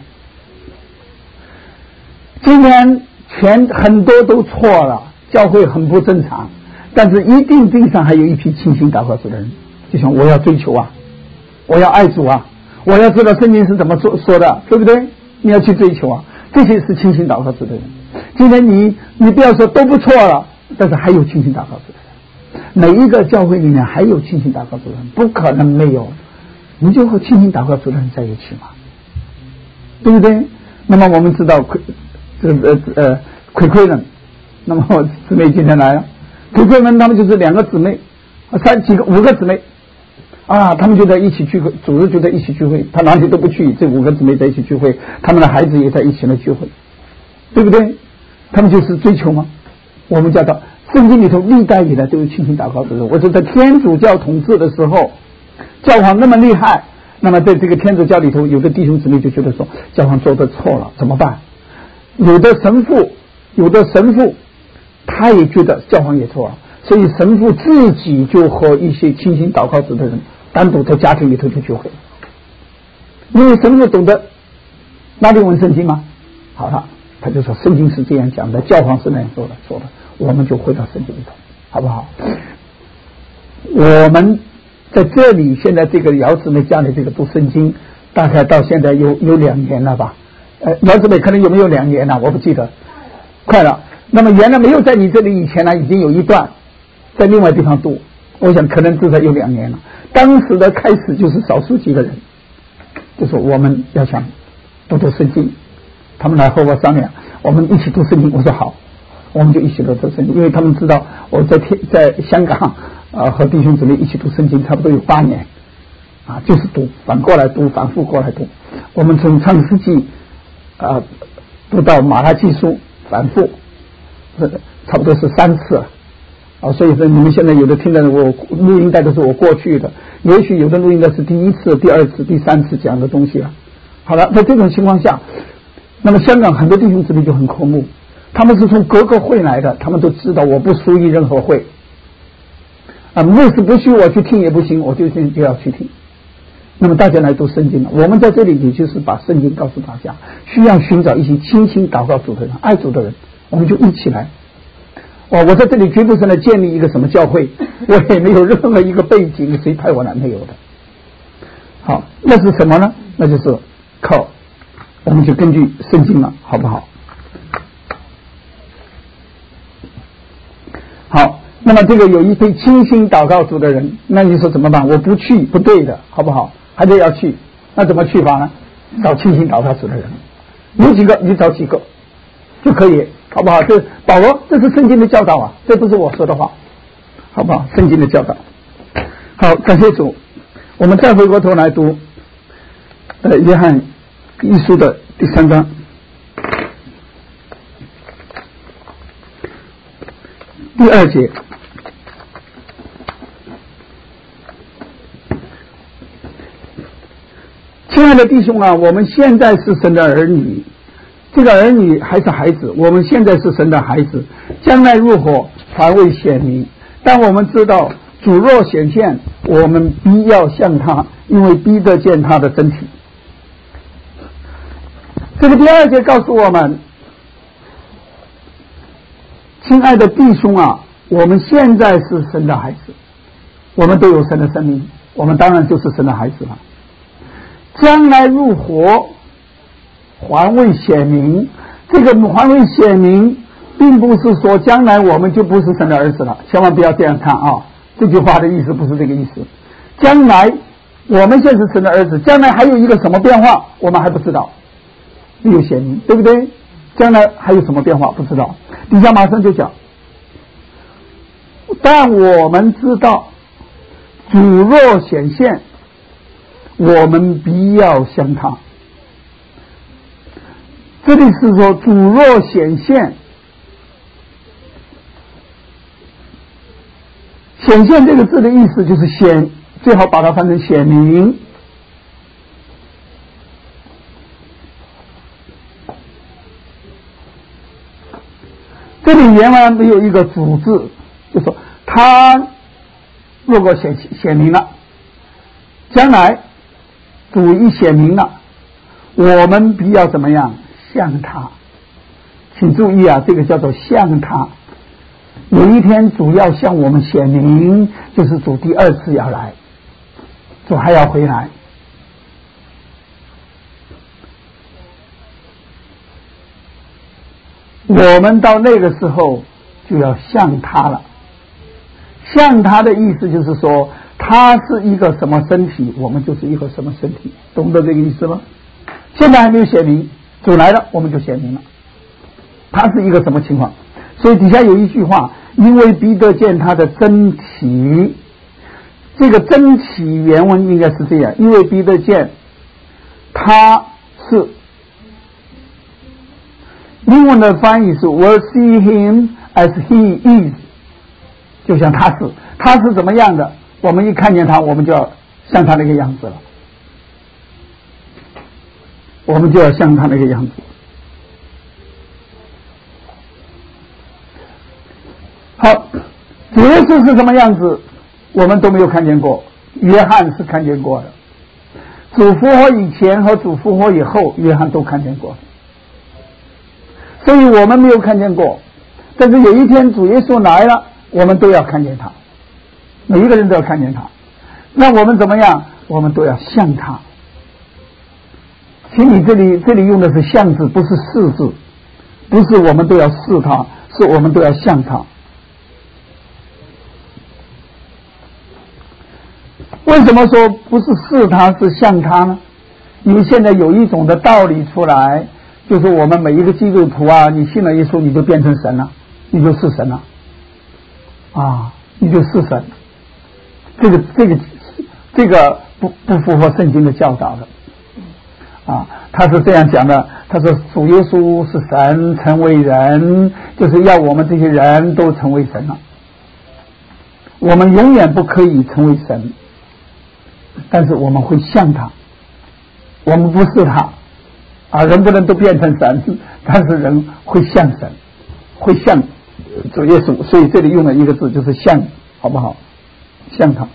今天全很多都错了，教会很不正常，但是一定地上还有一批倾心祷告主的人，就像我要追求啊，我要爱主啊，我要知道圣经是怎么说说的，对不对？你要去追求啊，这些是倾心祷告主的人。今天你你不要说都不错了，但是还有倾心祷告主的人。每一个教会里面还有倾心祷告主任，不可能没有，你就和倾心祷告主任在一起嘛，对不对？那么我们知道亏这个呃呃亏亏人，那么姊妹今天来了，亏亏人他们就是两个姊妹，三几个五个姊妹啊，他们就在一起聚会，主日就在一起聚会，他哪里都不去，这五个姊妹在一起聚会，他们的孩子也在一起来聚会，对不对？他们就是追求嘛，我们叫做。圣经里头历代以来都有倾心祷告主任。我说在天主教统治的时候，教皇那么厉害， 那么在这个天主教里头，有的弟兄姊妹就觉得说教皇做的错了，怎么办？有的神父，有的神父他也觉得教皇也错了，所以神父自己就和一些清心祷告者的人单独在家庭里头去聚会，因为神父懂得哪里问圣经吗？好了，他就说圣经是这样讲的，教皇是那样说的，说的，我们就回到圣经里头，好不好？我们在这里现在这个姚姊妹家里这个读圣经，大概到现在有有两年了吧？呃，姚姊妹可能有没有两年了？我不记得，快了。那么原来没有在你这里以前呢，已经有一段在另外地方读，我想可能至少有两年了。当时的开始就是少数几个人，就说我们要想读读圣经，他们来和我商量，我们一起读圣经。我说好，我们就一起读读圣经，因为他们知道我在天在香港啊、呃、和弟兄姊妹一起读圣经，差不多有八年啊，就是读反过来读，反复过来读。我们从创世纪啊、呃、读到马拉基书，反复。差不多是三次啊，所以说你们现在有的听的我录音带都是我过去的，也许有的录音带是第一次、第二次、第三次讲的东西了。好了，在这种情况下，那么香港很多弟兄姊妹就很渴慕，他们是从各个会来的，他们都知道我不属于任何会啊，牧师不许我去听也不行，我就就要去听。那么大家来读圣经了，我们在这里也就是把圣经告诉大家，需要寻找一些清心祷告主的人、爱主的人。我们就一起来。我我在这里绝不是来建立一个什么教会，我也没有任何一个背景，谁派我来没有的。好，那是什么呢？那就是靠，我们就根据圣经了，好不好？好，那么这个有一批清心祷告主的人，那你说怎么办？我不去，不对的，好不好？还得要去，那怎么去法呢？找清心祷告主的人，有几个你找几个就可以。好不好？这保罗，这是圣经的教导啊，这不是我说的话，好不好？圣经的教导。好，感谢主。我们再回过头来读，呃，约翰一书的第三章，第二节。亲爱的弟兄啊，我们现在是神的儿女。这个儿女还是孩子，我们现在是神的孩子，将来如何还未显明。但我们知道，主若显现，我们必要像他，因为逼得见他的真体。这个第二节告诉我们，亲爱的弟兄啊，我们现在是神的孩子，我们都有神的生命，我们当然就是神的孩子了。将来如何还未显明，这个还未显明并不是说将来我们就不是神的儿子了，千万不要这样看啊！这句话的意思不是这个意思。将来我们现在是神的儿子，将来还有一个什么变化我们还不知道，没有显明，对不对？将来还有什么变化不知道。底下马上就讲，但我们知道主若显现，我们必要像他。这里是说主若显现，显现这个字的意思就是显，最好把它翻成显明。这里原来没有一个主字，就说他如果显显明了，将来主一显明了，我们必要怎么样？像他。请注意啊，这个叫做像他。有一天主要向我们显明，就是主第二次要来，主还要回来。我们到那个时候就要像他了。像他的意思就是说，他是一个什么身体，我们就是一个什么身体，懂得这个意思吗？现在还没有显明，主来了我们就显明了，他是一个什么情况。所以底下有一句话，因为必得见他的真体，这个真体原文应该是这样，因为必得见他是，英文的翻译是 we'll see him as he is， 就像他是，他是怎么样的，我们一看见他我们就要像他那个样子了。 我们就要像他那个样子。好，主耶稣是什么样子，我们都没有看见过，约翰是看见过的。主复活以前和主复活以后，约翰都看见过，所以我们没有看见过。但是有一天主耶稣来了，我们都要看见他，每一个人都要看见他。那我们怎么样？我们都要像他。请你这里这里用的是像字，不是是字，不是我们都要是他，是我们都要像他。为什么说不是是他是像他呢？因为现在有一种的道理出来，就是我们每一个基督徒啊，你信了耶稣你就变成神了，你就是神了啊，你就是神。这个这个这个不不符合圣经的教导的啊。他是这样讲的，他说主耶稣是神成为人，就是要我们这些人都成为神了。我们永远不可以成为神，但是我们会像他，我们不是他啊，人不能都变成神，但是人会像神，会像主耶稣，所以这里用了一个字就是像，好不好？像他。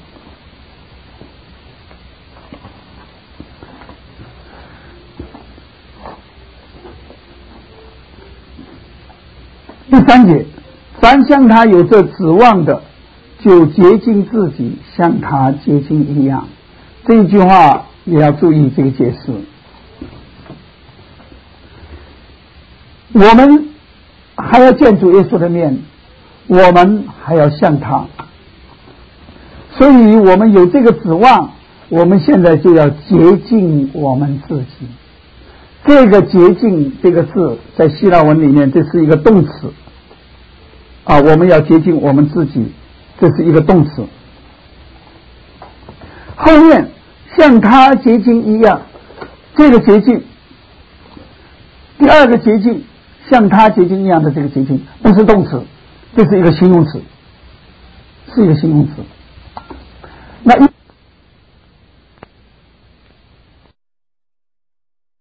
第三节，凡像他有这指望的，就洁净自己，像他洁净一样。这一句话也要注意这个解释。我们还要见主耶稣的面，我们还要像他，所以我们有这个指望，我们现在就要洁净我们自己。这个洁净这个字在希腊文里面，这是一个动词啊，我们要洁净我们自己，这是一个动词。后面像他洁净一样，这个洁净，第二个洁净，像他洁净一样的这个洁净不是动词，这是一个形容词，是一个形容词。那一